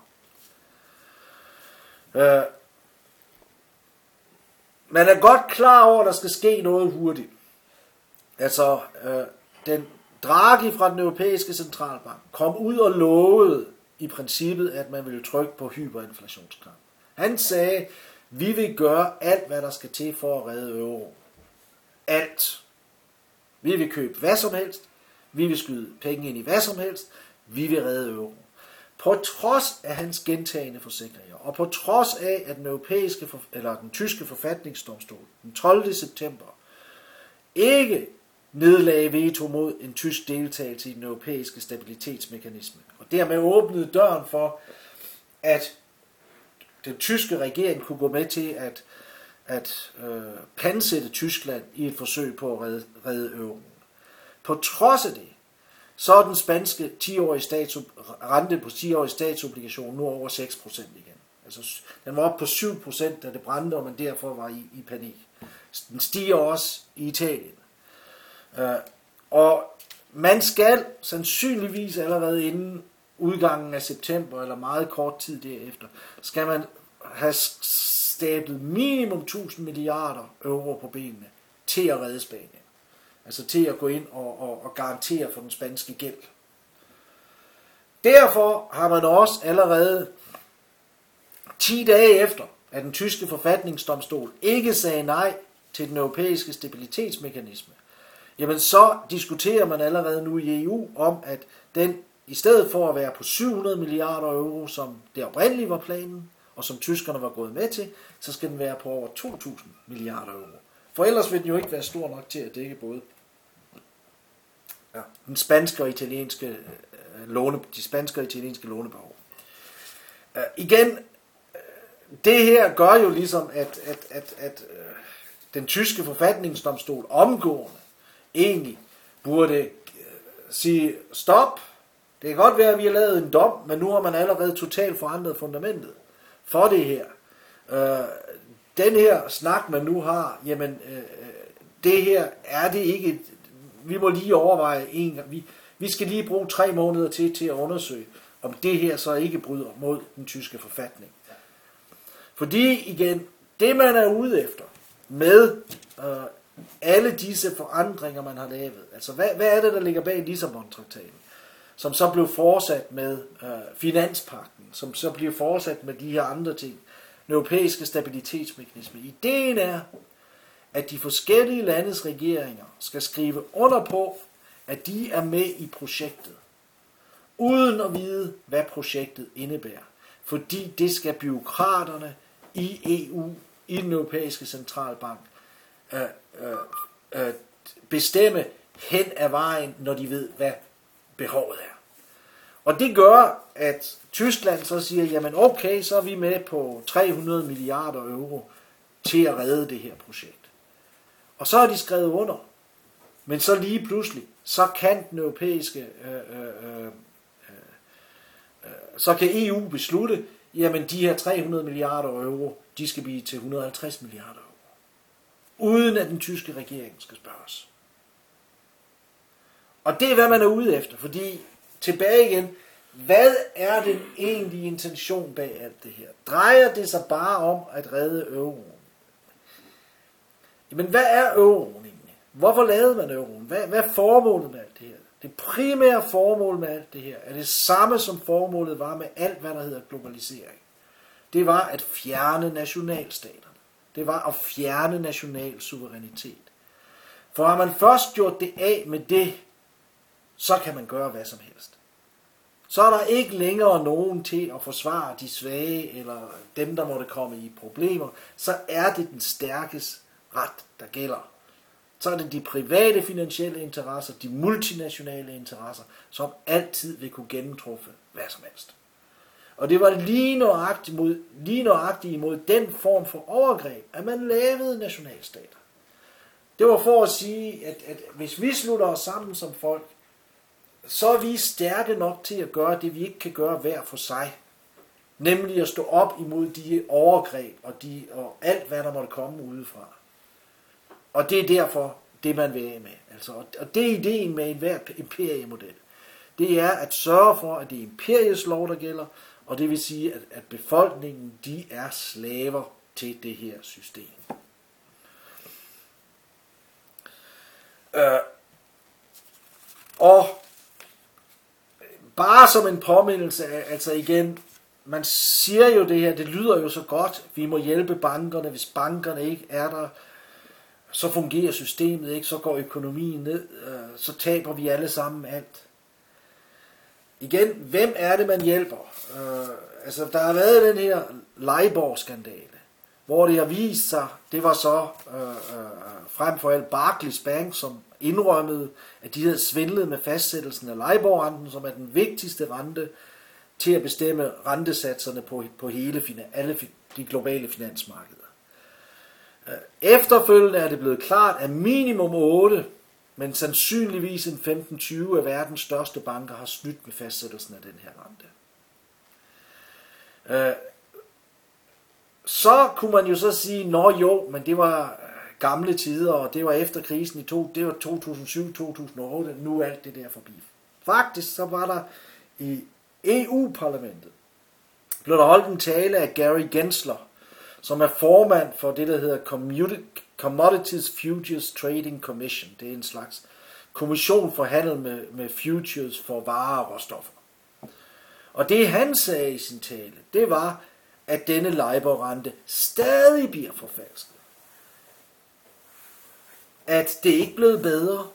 Øh, man er godt klar over, at der skal ske noget hurtigt. Altså, øh, den Draghi fra den europæiske centralbank kom ud og lovede i princippet, at man ville trykke på hyperinflationsknappen. Han sagde, vi vil gøre alt, hvad der skal til for at redde euro. Alt. Vi vil købe hvad som helst. Vi vil skyde penge ind i hvad som helst. Vi vil redde euro. På trods af hans gentagende forsikringer, og på trods af, at den europæiske, eller den tyske forfatningsdomstol den tolvte september ikke nedlagde veto mod en tysk deltagelse i den europæiske stabilitetsmekanisme, og dermed åbnede døren for, at den tyske regering kunne gå med til at at øh, pansætte Tyskland i et forsøg på at redde, redde euroen. På trods af det, så er den spanske ti-årige stats, rente på ti-årige statsobligation nu over seks procent igen. Altså, den var oppe på syv procent, da det brændte, og man derfor var i, i panik. Den stiger også i Italien. Øh, og man skal sandsynligvis allerede inden udgangen af september, eller meget kort tid derefter, skal man have stablet minimum tusind milliarder euro på benene til at redde Spanien. Altså til at gå ind og, og, og garantere for den spanske gæld. Derfor har man også allerede ti dage efter, at den tyske forfatningsdomstol ikke sagde nej til den europæiske stabilitetsmekanisme, jamen så diskuterer man allerede nu i E U om, at den i stedet for at være på syv hundrede milliarder euro, som det oprindeligt var planen, og som tyskerne var gået med til, så skal den være på over to tusind milliarder euro. For ellers vil den jo ikke være stor nok til at dække både ja, den spanske og italienske øh, låne, de spanske og italienske lånebehov. Uh, igen, uh, det her gør jo ligesom, at, at, at, at uh, den tyske forfatningsdomstol omgående egentlig burde uh, sige stop. Det kan godt være, at vi har lavet en dom, men nu har man allerede totalt forandret fundamentet for det her. Uh, den her snak, man nu har, jamen, uh, det her er det ikke. Vi må lige overveje en gang. Vi, vi skal lige bruge tre måneder til, til at undersøge, om det her så ikke bryder mod den tyske forfatning. Fordi igen, det man er ude efter med øh, alle disse forandringer, man har lavet, altså hvad, hvad er det, der ligger bag Lissabon-traktaten, som så blev fortsat med øh, finanspagten, som så bliver fortsat med de her andre ting, den europæiske stabilitetsmekanisme. Ideen er, at de forskellige landes regeringer skal skrive under på, at de er med i projektet, uden at vide, hvad projektet indebærer. Fordi det skal bureaukraterne i E U, i den europæiske centralbank, øh, øh, øh, bestemme hen ad vejen, når de ved, hvad behovet er. Og det gør, at Tyskland så siger, jamen okay, så er vi med på tre hundrede milliarder euro til at redde det her projekt. Og så har de skrevet under. Men så lige pludselig, så kan den europæiske, øh, øh, øh, øh, så kan E U beslutte, jamen de her tre hundrede milliarder euro, de skal blive til et hundrede og halvtreds milliarder euro. Uden at den tyske regering skal spørges. Og det er, hvad man er ude efter, fordi tilbage igen, hvad er den egentlige intention bag alt det her? Drejer det sig bare om at redde euroen? Men hvad er euroen egentlig? Hvorfor lavede man euroen? Hvad, hvad er formålet med alt det her? Det primære formål med alt det her er det samme, som formålet var med alt, hvad der hedder globalisering. Det var at fjerne nationalstaterne. Det var at fjerne national suverænitet. For har man først gjort det af med det, så kan man gøre hvad som helst. Så er der ikke længere nogen til at forsvare de svage, eller dem, der måtte komme i problemer. Så er det den stærkes ret, der gælder. Så er det de private finansielle interesser, de multinationale interesser, som altid vil kunne gennemtruffe hvad som helst. Og det var lige nøjagtigt imod, lige nøjagtigt imod den form for overgreb, at man lavede nationalstater. Det var for at sige, at, at hvis vi slutter os sammen som folk, så er vi stærke nok til at gøre det, vi ikke kan gøre hver for sig. Nemlig at stå op imod de overgreb og, de, og alt, hvad der måtte komme udefra. Og det er derfor, det man vil af med. Altså, og det er ideen med enhver imperiemodel. Det er at sørge for, at det er imperiets lov, der gælder, og det vil sige, at, at befolkningen, de er slaver til det her system. Øh, og bare som en påmindelse, altså igen, man siger jo det her, det lyder jo så godt, vi må hjælpe bankerne, hvis bankerne ikke er der, så fungerer systemet ikke, så går økonomien ned, så taber vi alle sammen alt. Igen, hvem er det, man hjælper? Øh, altså, der har været den her Leiborg-skandale, hvor det har vist sig, det var så øh, øh, frem for alt Barclays Bank, som indrømmede, at de havde svindlet med fastsættelsen af Leiborg-renten, som er den vigtigste rente til at bestemme rentesatserne på, på hele, alle de globale finansmarkeder. Efterfølgende er det blevet klart, at minimum otte, men sandsynligvis en femten til tyve af verdens største banker har snydt med fastsættelsen af den her rente. Så kunne man jo så sige, nå jo, men det var gamle tider, og det var efter krisen i to, det var to tusind og syv til to tusind og otte, nu er alt det der forbi. Faktisk så var der i E U-parlamentet, blev der holdt en tale af Gary Gensler, som er formand for det, der hedder Commodities Futures Trading Commission. Det er en slags kommission for handel med, med futures for varer og råstoffer. Og det han sagde i sin tale, det var, at denne LIBOR-rente stadig bliver forfalsket. At det ikke blev bedre.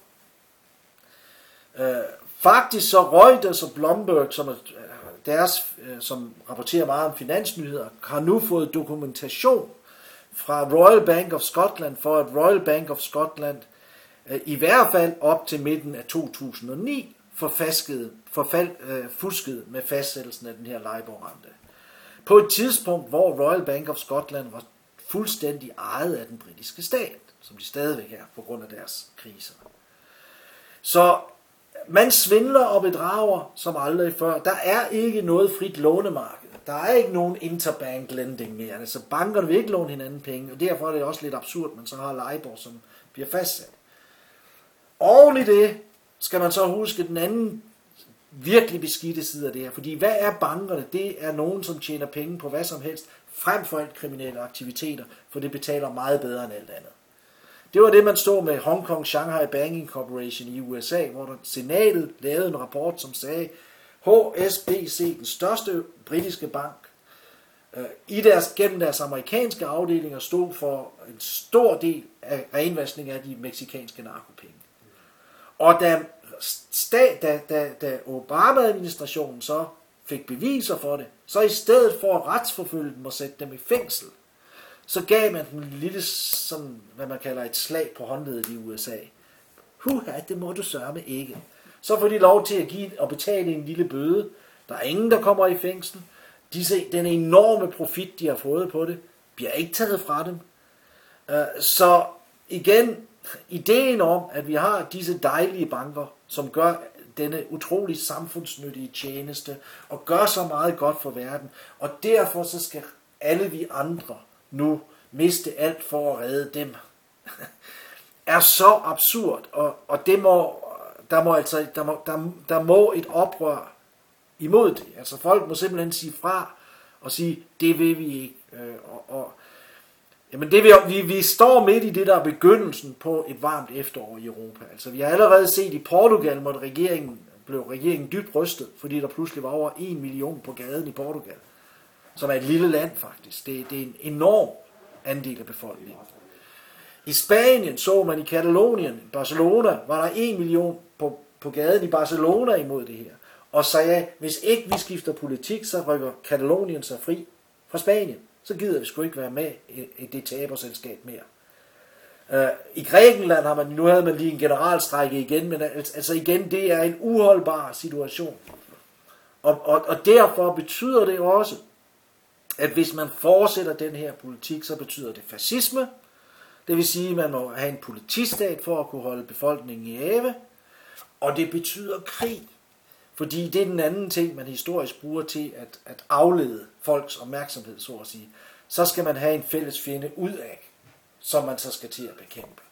Øh, faktisk så Reuters og Bloomberg, som er deres, som rapporterer meget om finansnyheder, har nu fået dokumentation fra Royal Bank of Scotland for, at Royal Bank of Scotland i hvert fald op til midten af to tusind og ni forfaskede, forfald, øh, fuskede med fastsættelsen af den her LIBOR-rente. På et tidspunkt, hvor Royal Bank of Scotland var fuldstændig ejet af den britiske stat, som de stadigvæk er på grund af deres kriser. Så man svindler og bedrager som aldrig før. Der er ikke noget frit lånemarked. Der er ikke nogen interbank lending mere. Altså bankerne vil ikke låne hinanden penge, og derfor er det også lidt absurd, at man så har LIBOR, som bliver fastsat. Oven i det skal man så huske den anden virkelig beskidte side af det her. Fordi hvad er bankerne? Det er nogen, som tjener penge på hvad som helst, frem for alt kriminelle aktiviteter, for det betaler meget bedre end alt andet. Det var det, man stod med Hong Kong Shanghai Banking Corporation i U S A, hvor der senatet lavede en rapport, som sagde, H S B C, den største britiske bank, i deres, gennem deres amerikanske afdelinger stod for en stor del af renvaskning af de meksikanske narkopenge. Og da, stat, da, da, da Obama-administrationen så fik beviser for det, så i stedet for at retsforfølge dem og sætte dem i fængsel, så gav man dem en lille, sådan, hvad man kalder et slag på håndledet i U S A. Huha, det må du sørme ikke. Så får de lov til at give og betale en lille bøde. Der er ingen, der kommer i fængsel. Disse, den enorme profit, de har fået på det, bliver ikke taget fra dem. Så igen, ideen om, at vi har disse dejlige banker, som gør denne utrolig samfundsnyttige tjeneste, og gør så meget godt for verden, og derfor så skal alle vi andre nu miste alt for at redde dem, er så absurd, og, og det må, der, må altså, der, må, der, der må et oprør imod det. Altså folk må simpelthen sige fra og sige, det vil vi ikke. Og, og, jamen det vil, vi, vi står midt i det, der er begyndelsen på et varmt efterår i Europa. Altså vi har allerede set i Portugal, hvor regeringen blev regeringen dybt rystet, fordi der pludselig var over en million på gaden i Portugal, som er et lille land faktisk. Det, det er en enorm andel af befolkningen. I Spanien så man i Katalonien, Barcelona, var der en million på, på gaden i Barcelona imod det her. Og sagde, hvis ikke vi skifter politik, så rykker Katalonien sig fri fra Spanien. Så gider vi sgu ikke være med i, i det taberselskab mere. Uh, I Grækenland har man, nu havde man lige en generalstrække igen, men altså igen, det er en uholdbar situation. Og, og, og derfor betyder det også, at hvis man fortsætter den her politik, så betyder det fascisme. Det vil sige, at man må have en politistat for at kunne holde befolkningen i ave. Og det betyder krig. Fordi det er den anden ting, man historisk bruger til at, at aflede folks opmærksomhed, så at sige. Så skal man have en fælles fjende ud af, som man så skal til at bekæmpe.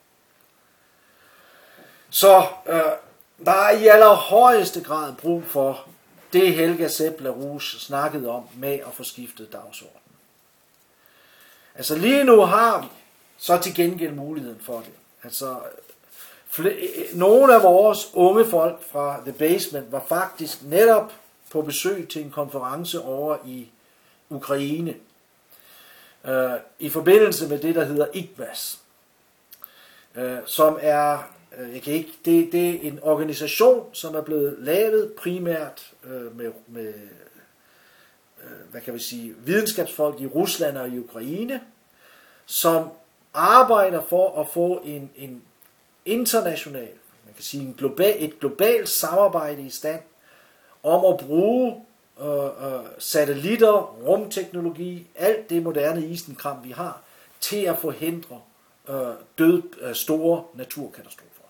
Så øh, der er i allerhøjeste grad brug for det, Helga Sepp LaRouche snakkede om med at få skiftet dagsordenen. Altså lige nu har vi så til gengæld muligheden for det. Altså nogle af vores unge folk fra The Basement var faktisk netop på besøg til en konference over i Ukraine, øh, i forbindelse med det, der hedder I C B A S, øh, som er, øh, jeg kan ikke, det, det er en organisation, som er blevet lavet primært øh, med, med øh, hvad kan vi sige, videnskabsfolk i Rusland og i Ukraine, som arbejder for at få en, en international, man kan sige en global, et globalt samarbejde i stand om at bruge øh, øh, satellitter, rumteknologi, alt det moderne isenkram vi har, til at forhindre øh, død øh, store naturkatastrofer.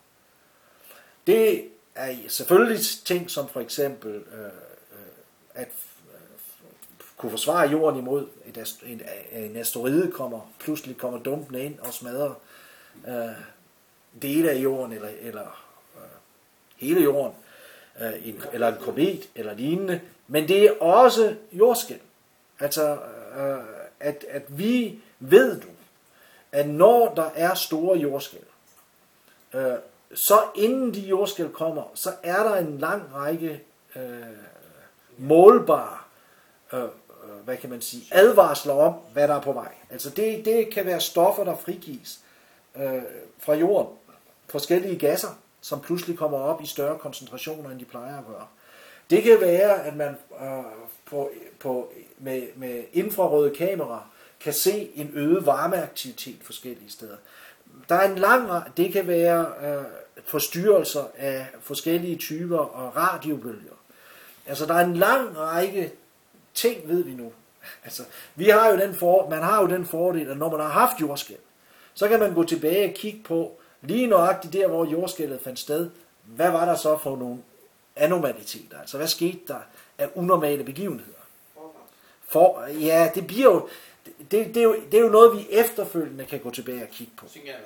Det er selvfølgelig ting som for eksempel øh, øh, at øh, kunne forsvare jorden imod et, en, en asteroide kommer, pludselig kommer dumpende ind og smadrer øh, dele af jorden eller, eller øh, hele jorden, øh, en, eller en komet eller lignende. Men det er også jordskælv. Altså, øh, at, at vi ved nu, at når der er store jordskælv, øh, så inden de jordskælv kommer, så er der en lang række øh, målbare, øh, hvad kan man sige, advarsler om, hvad der er på vej. Altså det, det kan være stoffer, der frigives øh, fra jorden, forskellige gasser, som pludselig kommer op i større koncentrationer, end de plejer at gøre. Det kan være, at man øh, på, på, med, med infrarøde kameraer kan se en øget varmeaktivitet forskellige steder. Der er en lang, det kan være øh, forstyrrelser af forskellige typer og radiobølger. Altså der er en lang række ting, ved vi nu. Altså, vi har jo den for, man har jo den fordel, at når man har haft jordskælv, så kan man gå tilbage og kigge på, lige nøjagtigt der, hvor jordskælvet fandt sted, hvad var der så for nogle anomaliteter? Altså, hvad skete der af unormale begivenheder? For, ja, det bliver jo, det, det, er jo, det er jo noget, vi efterfølgende kan gå tilbage og kigge på.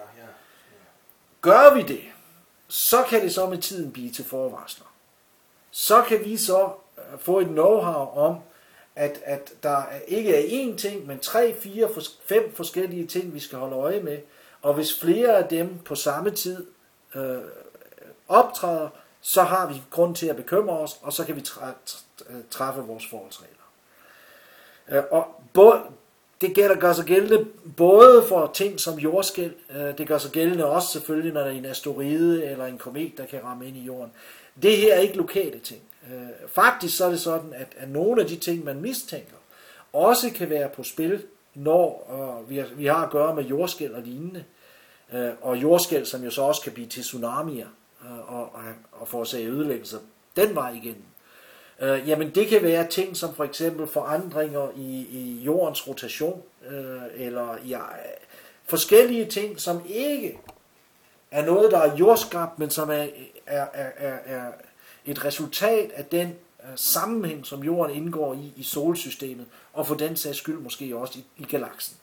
Gør vi det, så kan det så med tiden blive til forvarsler. Så kan vi så få et know-how om, at, at der ikke er én ting, men tre, fire, fem forskellige ting, vi skal holde øje med. Og hvis flere af dem på samme tid øh, optræder, så har vi grund til at bekymre os, og så kan vi træffe vores forholdsregler. Øh, og både, det gælder, gør sig gældende både for ting som jordskælv, øh, det gør sig gældende også selvfølgelig, når der er en asteroide eller en komet, der kan ramme ind i jorden. Det her er ikke lokale ting. Øh, faktisk så er det sådan, at, at nogle af de ting, man mistænker, også kan være på spil, når øh, vi, har, vi har at gøre med jordskælv og lignende. Øh, og jordskælv, som jo så også kan blive til tsunamier øh, og, og, og forårsage ødelæggelser den vej igennem. Øh, jamen det kan være ting som for eksempel forandringer i, i jordens rotation, øh, eller ja, forskellige ting, som ikke er noget, der er jordskabt, men som er, er, er, er, er et resultat af den uh, sammenhæng, som jorden indgår i i solsystemet, og for den sags skyld måske også i, i galaksen.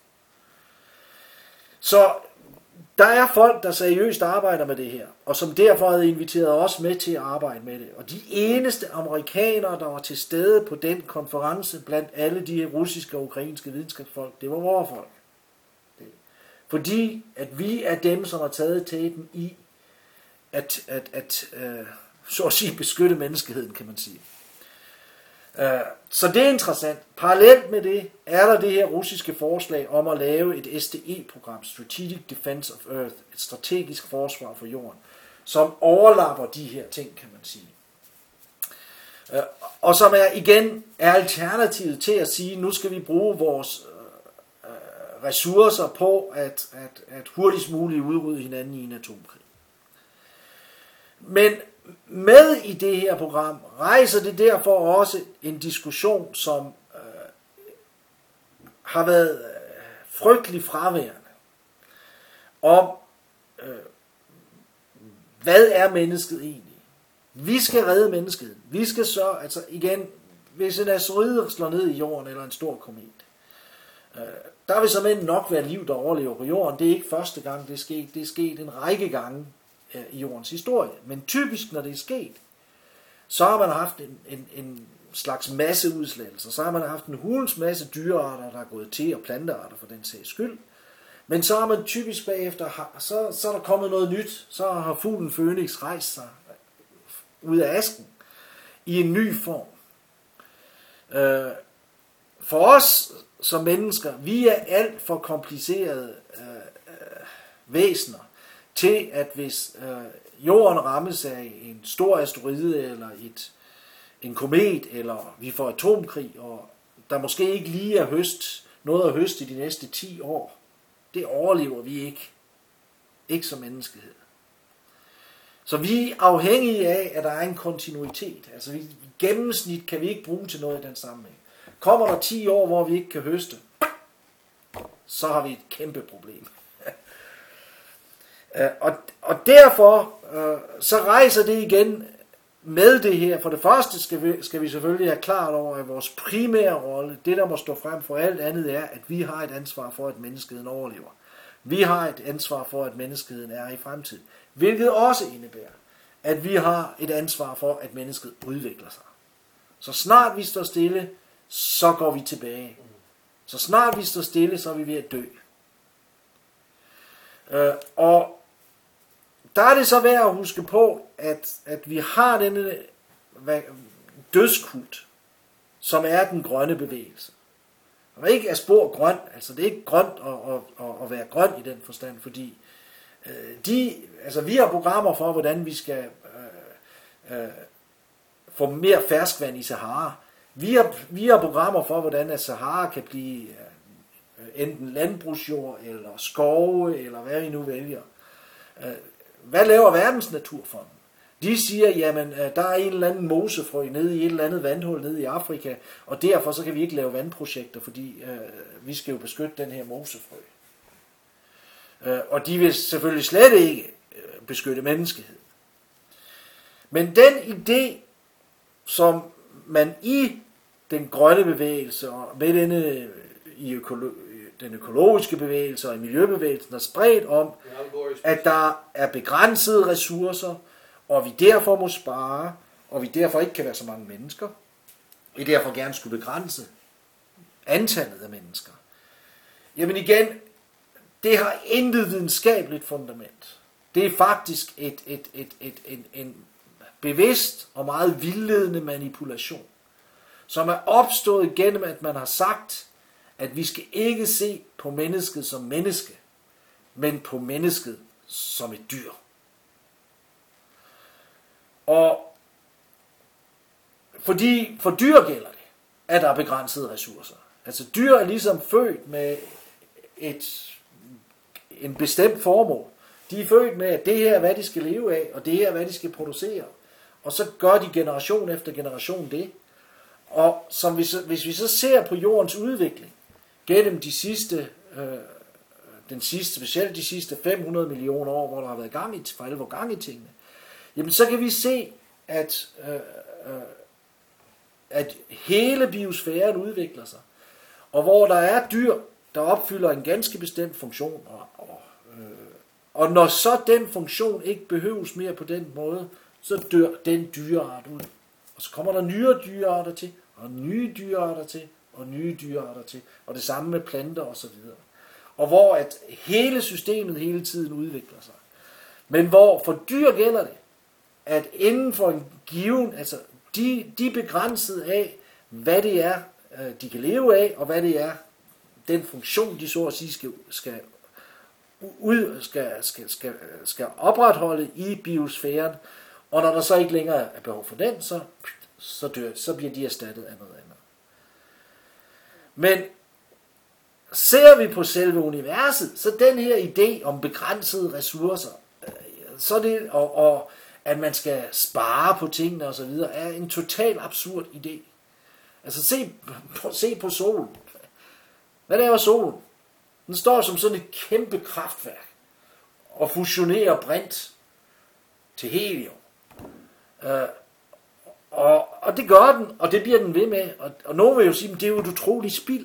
Så der er folk, der seriøst arbejder med det her, og som derfor havde inviteret os med til at arbejde med det. Og de eneste amerikanere, der var til stede på den konference, blandt alle de russiske og ukrainske videnskabsfolk, det var vores folk. Fordi at vi er dem, som har taget teten i at, at, at øh, så at sige, beskytte menneskeheden, kan man sige. Øh, så det er interessant. Parallelt med det er der det her russiske forslag om at lave et S D E-program, Strategic Defense of Earth, et strategisk forsvar for jorden, som overlapper de her ting, kan man sige. Øh, og som er igen er alternativet til at sige, nu skal vi bruge vores ressourcer på at, at, at hurtigst muligt udrydde hinanden i en atomkrig. Men med i det her program rejser det derfor også en diskussion, som øh, har været øh, frygtelig fraværende, om øh, hvad er mennesket egentlig? Vi skal redde mennesket. Vi skal så, altså igen, hvis en asteroide slår ned i jorden eller en stor komet, øh, der vil simpelthen nok være liv, der overlever på jorden. Det er ikke første gang, det er sket. Det er sket en række gange øh, i jordens historie. Men typisk, når det er sket, så har man haft en, en, en slags masseudslettelser. Så har man haft en hulens masse dyrearter, der er gået til, og plantearter for den sags skyld. Men så har man typisk bagefter, så, så er der kommet noget nyt. Så har fuglen Fønix rejst sig ud af asken i en ny form. Øh, for os som mennesker, vi er alt for komplicerede øh, øh, væsener til, at hvis øh, jorden rammes af en stor asteroide eller et, en komet, eller vi får atomkrig, og der måske ikke lige er høst, noget at høste i de næste ti år, det overlever vi ikke. Ikke som menneskehed. Så vi er afhængige af, at der er en kontinuitet. Altså i gennemsnit kan vi ikke bruge til noget i den sammenhæng. Kommer der ti år, hvor vi ikke kan høste, så har vi et kæmpe problem. Øh, og, og derfor øh, så rejser det igen med det her. For det første skal vi, skal vi selvfølgelig have klart over, at vores primære rolle, det der må stå frem for alt andet, er, at vi har et ansvar for, at menneskeheden overlever. Vi har et ansvar for, at menneskeheden er i fremtiden. Hvilket også indebærer, at vi har et ansvar for, at mennesket udvikler sig. Så snart vi står stille, så går vi tilbage. Så snart vi står stille, så er vi ved at dø. Øh, og der er det så værd at huske på, at, at vi har denne hvad, dødskult, som er den grønne bevægelse. Og ikke er spor grøn, altså det er ikke grønt at, at, at, at være grøn i den forstand, fordi øh, de, altså vi har programmer for, hvordan vi skal øh, øh, få mere ferskvand i Sahara. Vi har, vi har programmer for, hvordan at Sahara kan blive øh, enten landbrugsjord, eller skove, eller hvad vi nu vælger. Øh, hvad laver Verdens Naturfond? De siger, jamen, der er en eller anden mosefrø nede i et eller andet vandhul nede i Afrika, og derfor så kan vi ikke lave vandprojekter, fordi øh, vi skal jo beskytte den her mosefrø. Øh, og de vil selvfølgelig slet ikke øh, beskytte menneskeheden. Men den idé, som man i den grønne bevægelse, og med denne, i økolo- den økologiske bevægelse og i miljøbevægelsen, har spredt om, at der er begrænsede ressourcer, og vi derfor må spare, og vi derfor ikke kan være så mange mennesker. Vi derfor gerne skulle begrænse antallet af mennesker. Jamen igen, det har intet videnskabeligt fundament. Det er faktisk et, et, et, et, en, en bevidst og meget vildledende manipulation, som er opstået gennem, at man har sagt, at vi skal ikke se på mennesket som menneske, men på mennesket som et dyr. Og fordi for dyr gælder det, at der er begrænsede ressourcer. Altså dyr er ligesom født med et, en bestemt formål. De er født med, at det her er, hvad de skal leve af, og det her er, hvad de skal producere. Og så gør de generation efter generation det. Og som vi så, hvis vi så ser på jordens udvikling gennem de sidste, øh, den sidste, specielt de sidste fem hundrede millioner år, hvor der har været gang i, for alvor gang i tingene, jamen så kan vi se, at, øh, øh, at hele biosfæren udvikler sig. Og hvor der er dyr, der opfylder en ganske bestemt funktion, og, og, øh, og når så den funktion ikke behøves mere på den måde, så dør den dyreart ud. Og så kommer der nye dyrearter til, og nye dyrearter til, og nye dyrearter til, og det samme med planter osv. Og hvor at hele systemet hele tiden udvikler sig. Men hvor for dyr gælder det, at inden for en given, altså de, de er begrænset af, hvad det er, de kan leve af, og hvad det er, den funktion, de så at sige skal, skal, ud, skal, skal, skal, skal opretholde i biosfæren. Og når der så ikke længere er behov for den, så, så, dør, så bliver de erstattet af noget andet. Men ser vi på selve universet, så den her idé om begrænsede ressourcer, så det, og, og at man skal spare på tingene og så videre, er en total absurd idé. Altså se, se på solen. Hvad laver solen? Den står som sådan et kæmpe kraftværk og fusionerer brint til helium. Uh, og, og det gør den, og det bliver den ved med. Og, og nogen vil jo sige, at det er jo et utroligt spild.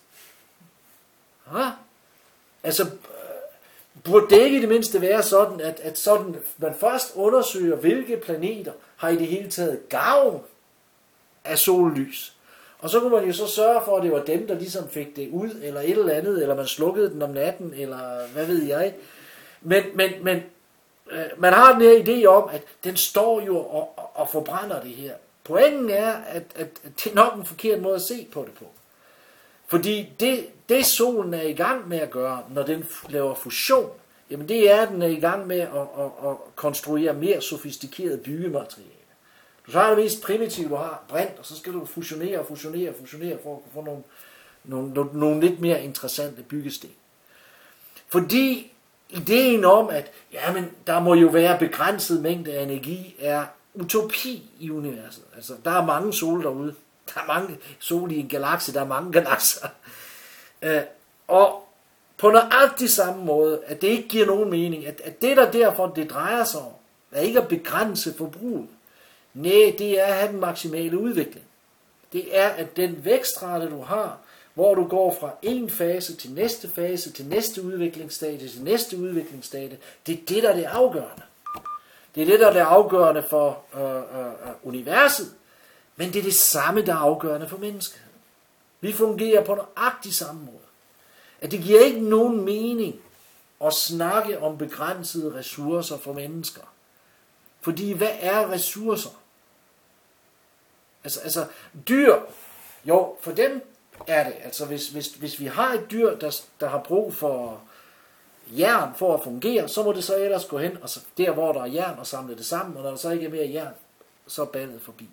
Ja? Altså, burde det ikke i det mindste være sådan, at, at sådan, man først undersøger, hvilke planeter har i det hele taget gavn af sollys. Og så kunne man jo så sørge for, at det var dem, der ligesom fik det ud, eller et eller andet, eller man slukkede den om natten, eller hvad ved jeg. Men, men, men øh, man har den her idé om, at den står jo og, og, og forbrænder det her. Pointen er, at, at, at det er nok en forkert måde at se på det på. Fordi det, det solen er i gang med at gøre, når den laver fusion, jamen det er, at den er i gang med at, at, at konstruere mere sofistikeret byggemateriale. Du har det mest primitive, du har brint, og så skal du fusionere og fusionere og fusionere for at få nogle, nogle, nogle, nogle lidt mere interessante byggesten. Fordi ideen om, at jamen, der må jo være begrænset mængde af energi, er utopi i universet. Altså, der er mange sol derude. Der er mange sol i en galakse, der er mange galakser. Øh, og På nøjagtig samme måde, at det ikke giver nogen mening, at, at det der derfor det drejer sig om, er ikke at begrænse forbruget. Nej, det er at have den maksimale udvikling. Det er, at den vækstrate, du har, hvor du går fra en fase til næste fase, til næste udviklingsstadie, til næste udviklingsstadie, det er det, der er det afgørende. Det er det, der er det afgørende for øh, øh, universet, men det er det samme, der er afgørende for menneskeheden. Vi fungerer på nøjagtig samme måde. At det giver ikke nogen mening at snakke om begrænsede ressourcer for mennesker. Fordi hvad er ressourcer? Altså, altså dyr, jo, for dem er det. Altså hvis, hvis, hvis vi har et dyr, der, der har brug for jern for at fungere, så må det så ellers gå hen, og så der hvor der er jern, og samle det sammen, og når der så ikke er mere jern, så er ballet forbi.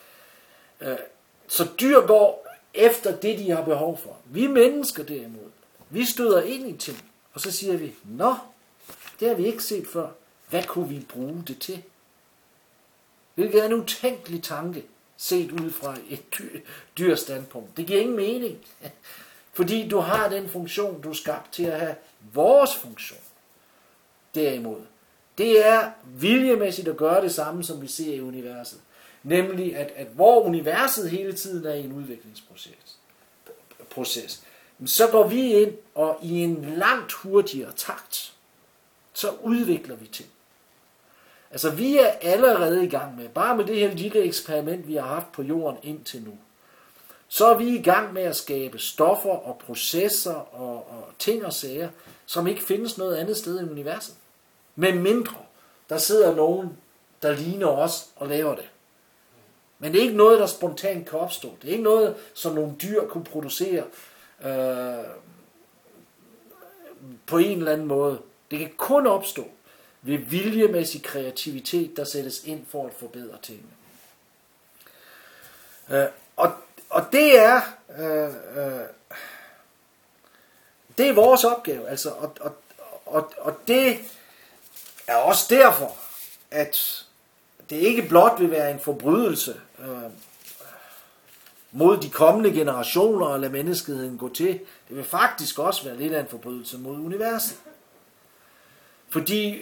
Så dyr går efter det, de har behov for. Vi mennesker derimod, vi støder ind i ting, og så siger vi, nå, det har vi ikke set før. Hvad kunne vi bruge det til? Hvilket er en utænkelig tanke, set ud fra et dyr, dyr standpunkt. Det giver ingen mening, fordi du har den funktion, du er skabt til at have. Vores funktion, derimod, det er viljemæssigt at gøre det samme, som vi ser i universet. Nemlig, at, at hvor universet hele tiden er i en udviklingsproces, proces, så går vi ind, og i en langt hurtigere takt, så udvikler vi ting. Altså, vi er allerede i gang med, bare med det her lille eksperiment, vi har haft på jorden indtil nu, så er vi i gang med at skabe stoffer og processer og, og ting og sager, som ikke findes noget andet sted i universet. Med mindre, der sidder nogen, der ligner os og laver det. Men det er ikke noget, der spontant kan opstå. Det er ikke noget, som nogle dyr kunne producere øh, på en eller anden måde. Det kan kun opstå ved viljemæssig kreativitet, der sættes ind for at forbedre tingene. Øh, og, og det er øh, øh, det er vores opgave, altså, og, og, og, og det er også derfor, at det ikke blot vil være en forbrydelse øh, mod de kommende generationer at lade menneskeheden gå til. Det vil faktisk også være lidt af en forbrydelse mod universet. Fordi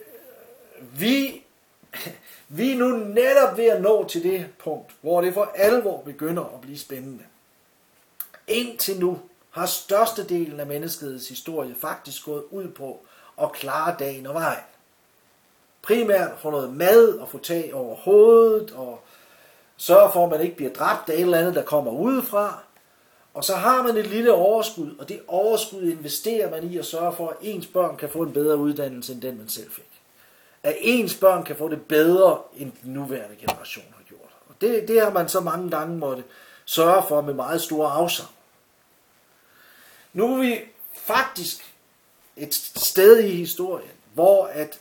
vi, vi er nu netop ved at nå til det punkt, hvor det for alvor begynder at blive spændende. Indtil nu har størstedelen af menneskets historie faktisk gået ud på at klare dagen og vejen. Primært at få noget mad og få tag over hovedet og sørge for, at man ikke bliver dræbt af et eller andet, der kommer udefra. Og så har man et lille overskud, og det overskud investerer man i at sørge for, at ens børn kan få en bedre uddannelse, end den man selv fik. At ens børn kan få det bedre, end den nuværende generation har gjort. Og det, det har man så mange gange måtte sørge for med meget store afsavn. Nu er vi faktisk et sted i historien, hvor at,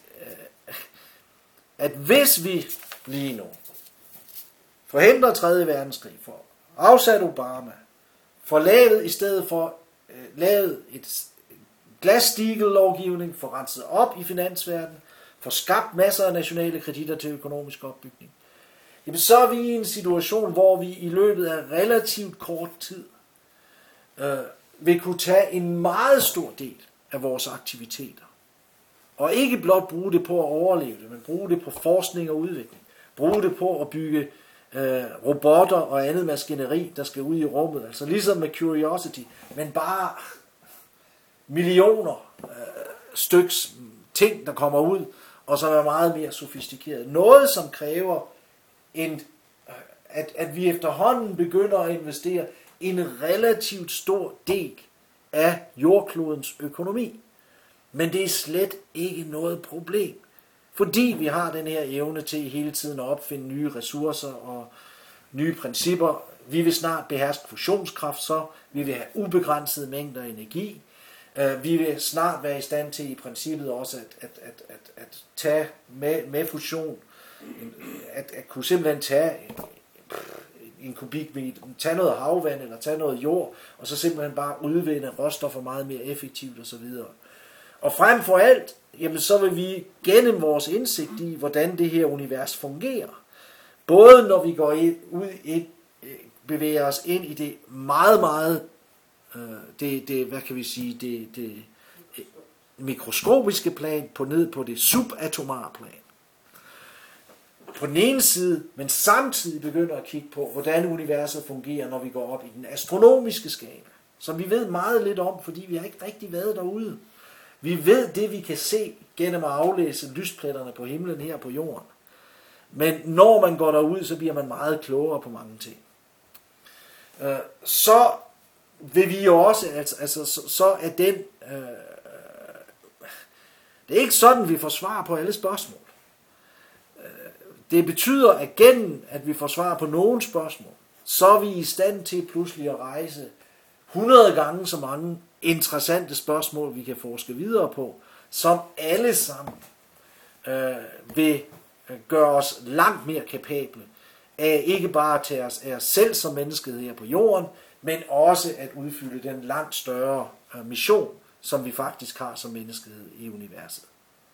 at hvis vi lige nu forhindrer tredje verdenskrig, for afsat Obama, for lavet i stedet for øh, lavet et Glass-Steagall-lovgivning, for renset op i finansverdenen, for skabt masser af nationale kreditter til økonomisk opbygning, jamen så er vi i en situation, hvor vi i løbet af relativt kort tid øh, vil kunne tage en meget stor del af vores aktiviteter. Og ikke blot bruge det på at overleve det, men bruge det på forskning og udvikling. Bruge det på at bygge øh, robotter og andet maskineri, der skal ud i rummet. Altså ligesom med Curiosity, men bare millioner øh, styks ting, der kommer ud, og som er meget mere sofistikeret. Noget, som kræver, en, at, at vi efterhånden begynder at investere en relativt stor del af jordklodens økonomi. Men det er slet ikke noget problem, fordi vi har den her evne til hele tiden at opfinde nye ressourcer og nye principper. Vi vil snart beherske fusionskraft, så vi vil have ubegrænsede mængder energi. Vi vil snart være i stand til i princippet også at, at, at, at, at tage med, med fusion, at, at kunne simpelthen tage en, en kubikmeter, tage noget havvand eller tage noget jord, og så simpelthen bare udvinde råstoffer meget mere effektivt osv. Og frem for alt, jamen så vil vi gennem vores indsigt i, hvordan det her univers fungerer, både når vi går ind, ud i, bevæger os ind i det meget, meget, øh, det, det, hvad kan vi sige, det, det mikroskopiske plan på ned på det subatomare plan. På den ene side, men samtidig begynder at kigge på, hvordan universet fungerer, når vi går op i den astronomiske skala, som vi ved meget lidt om, fordi vi har ikke rigtig været derude. Vi ved det, vi kan se gennem at aflæse lyspletterne på himlen her på jorden. Men når man går derud, så bliver man meget klogere på mange ting. Så vil vi jo også, altså så er den, det er ikke sådan, vi får svar på alle spørgsmål. Det betyder, at gennem at vi får svar på nogle spørgsmål, så er vi i stand til pludselig at rejse hundrede gange så mange interessante spørgsmål, vi kan forske videre på, som alle sammen øh, vil gøre os langt mere kapable af ikke bare at tage os af os selv som mennesket her på jorden, men også at udfylde den langt større øh, mission, som vi faktisk har som menneskehed i universet.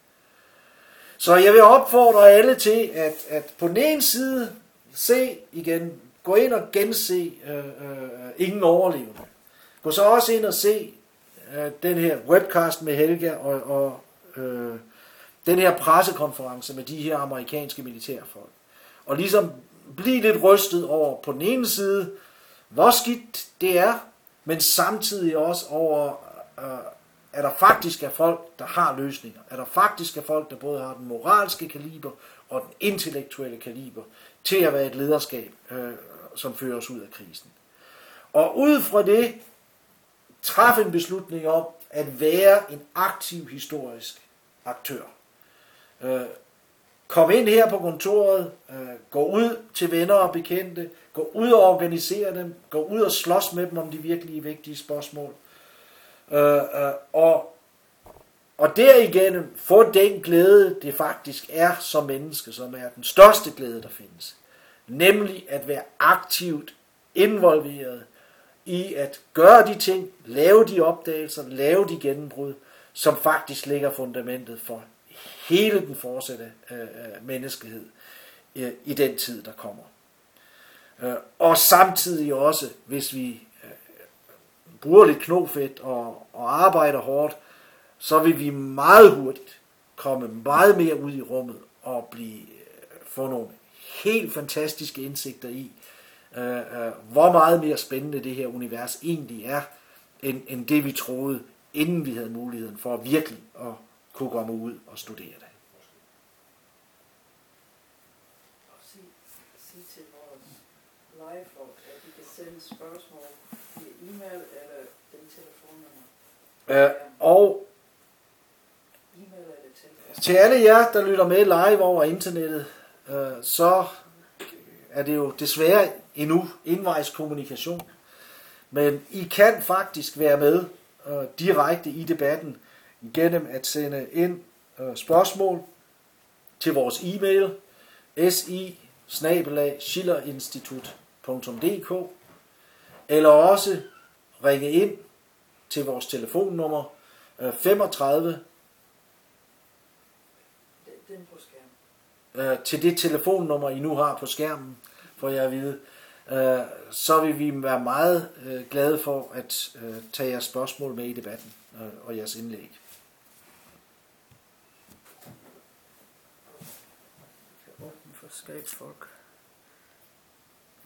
Så jeg vil opfordre alle til, at, at på den ene side se igen, gå ind og gense øh, øh, Ingen overlevende. Gå så også ind og se øh, den her webcast med Helga og, og øh, den her pressekonference med de her amerikanske militærfolk. Og ligesom blive lidt rystet over på den ene side, hvor skidt det er, men samtidig også over, øh, at der faktisk er folk, der har løsninger. At der faktisk er folk, der både har den moralske kaliber og den intellektuelle kaliber til at være et lederskab, øh, som fører os ud af krisen. Og ud fra det, træffe en beslutning om at være en aktiv historisk aktør. Øh, kom ind her på kontoret, øh, gå ud til venner og bekendte, gå ud og organisere dem, gå ud og slås med dem om de virkelige vigtige spørgsmål. Øh, øh, og, og derigennem få den glæde, det faktisk er som menneske, som er den største glæde, der findes. Nemlig at være aktivt involveret i at gøre de ting, lave de opdagelser, lave de gennembrud, som faktisk lægger fundamentet for hele den fortsatte øh, menneskehed øh, i den tid, der kommer. Øh, og samtidig også, hvis vi øh, bruger lidt knofedt og, og arbejder hårdt, så vil vi meget hurtigt komme meget mere ud i rummet og blive, øh, få nogle helt fantastiske indsigter i, øh, øh, hvor meget mere spændende det her univers egentlig er, end, end det vi troede, inden vi havde muligheden for virkelig at kunne komme ud og studere det. Og sig, sig til vores live-folk, at de kan sende spørgsmål via e-mail eller den telefonnummer. Øh, og E-mail eller telefon. til alle jer, der lytter med live over internettet, øh, så er det jo desværre endnu indvejs kommunikation. Men I kan faktisk være med øh, direkte i debatten gennem at sende ind øh, spørgsmål til vores e-mail si bindestreg schillerinstitut punktum d k eller også ringe ind til vores telefonnummer øh, femogtredive Den på skærmen. øh, til det telefonnummer I nu har på skærmen, for jeg at vide, øh, så vil vi være meget øh, glade for at øh, tage jeres spørgsmål med i debatten øh, og jeres indlæg. Åben for skabsfolk.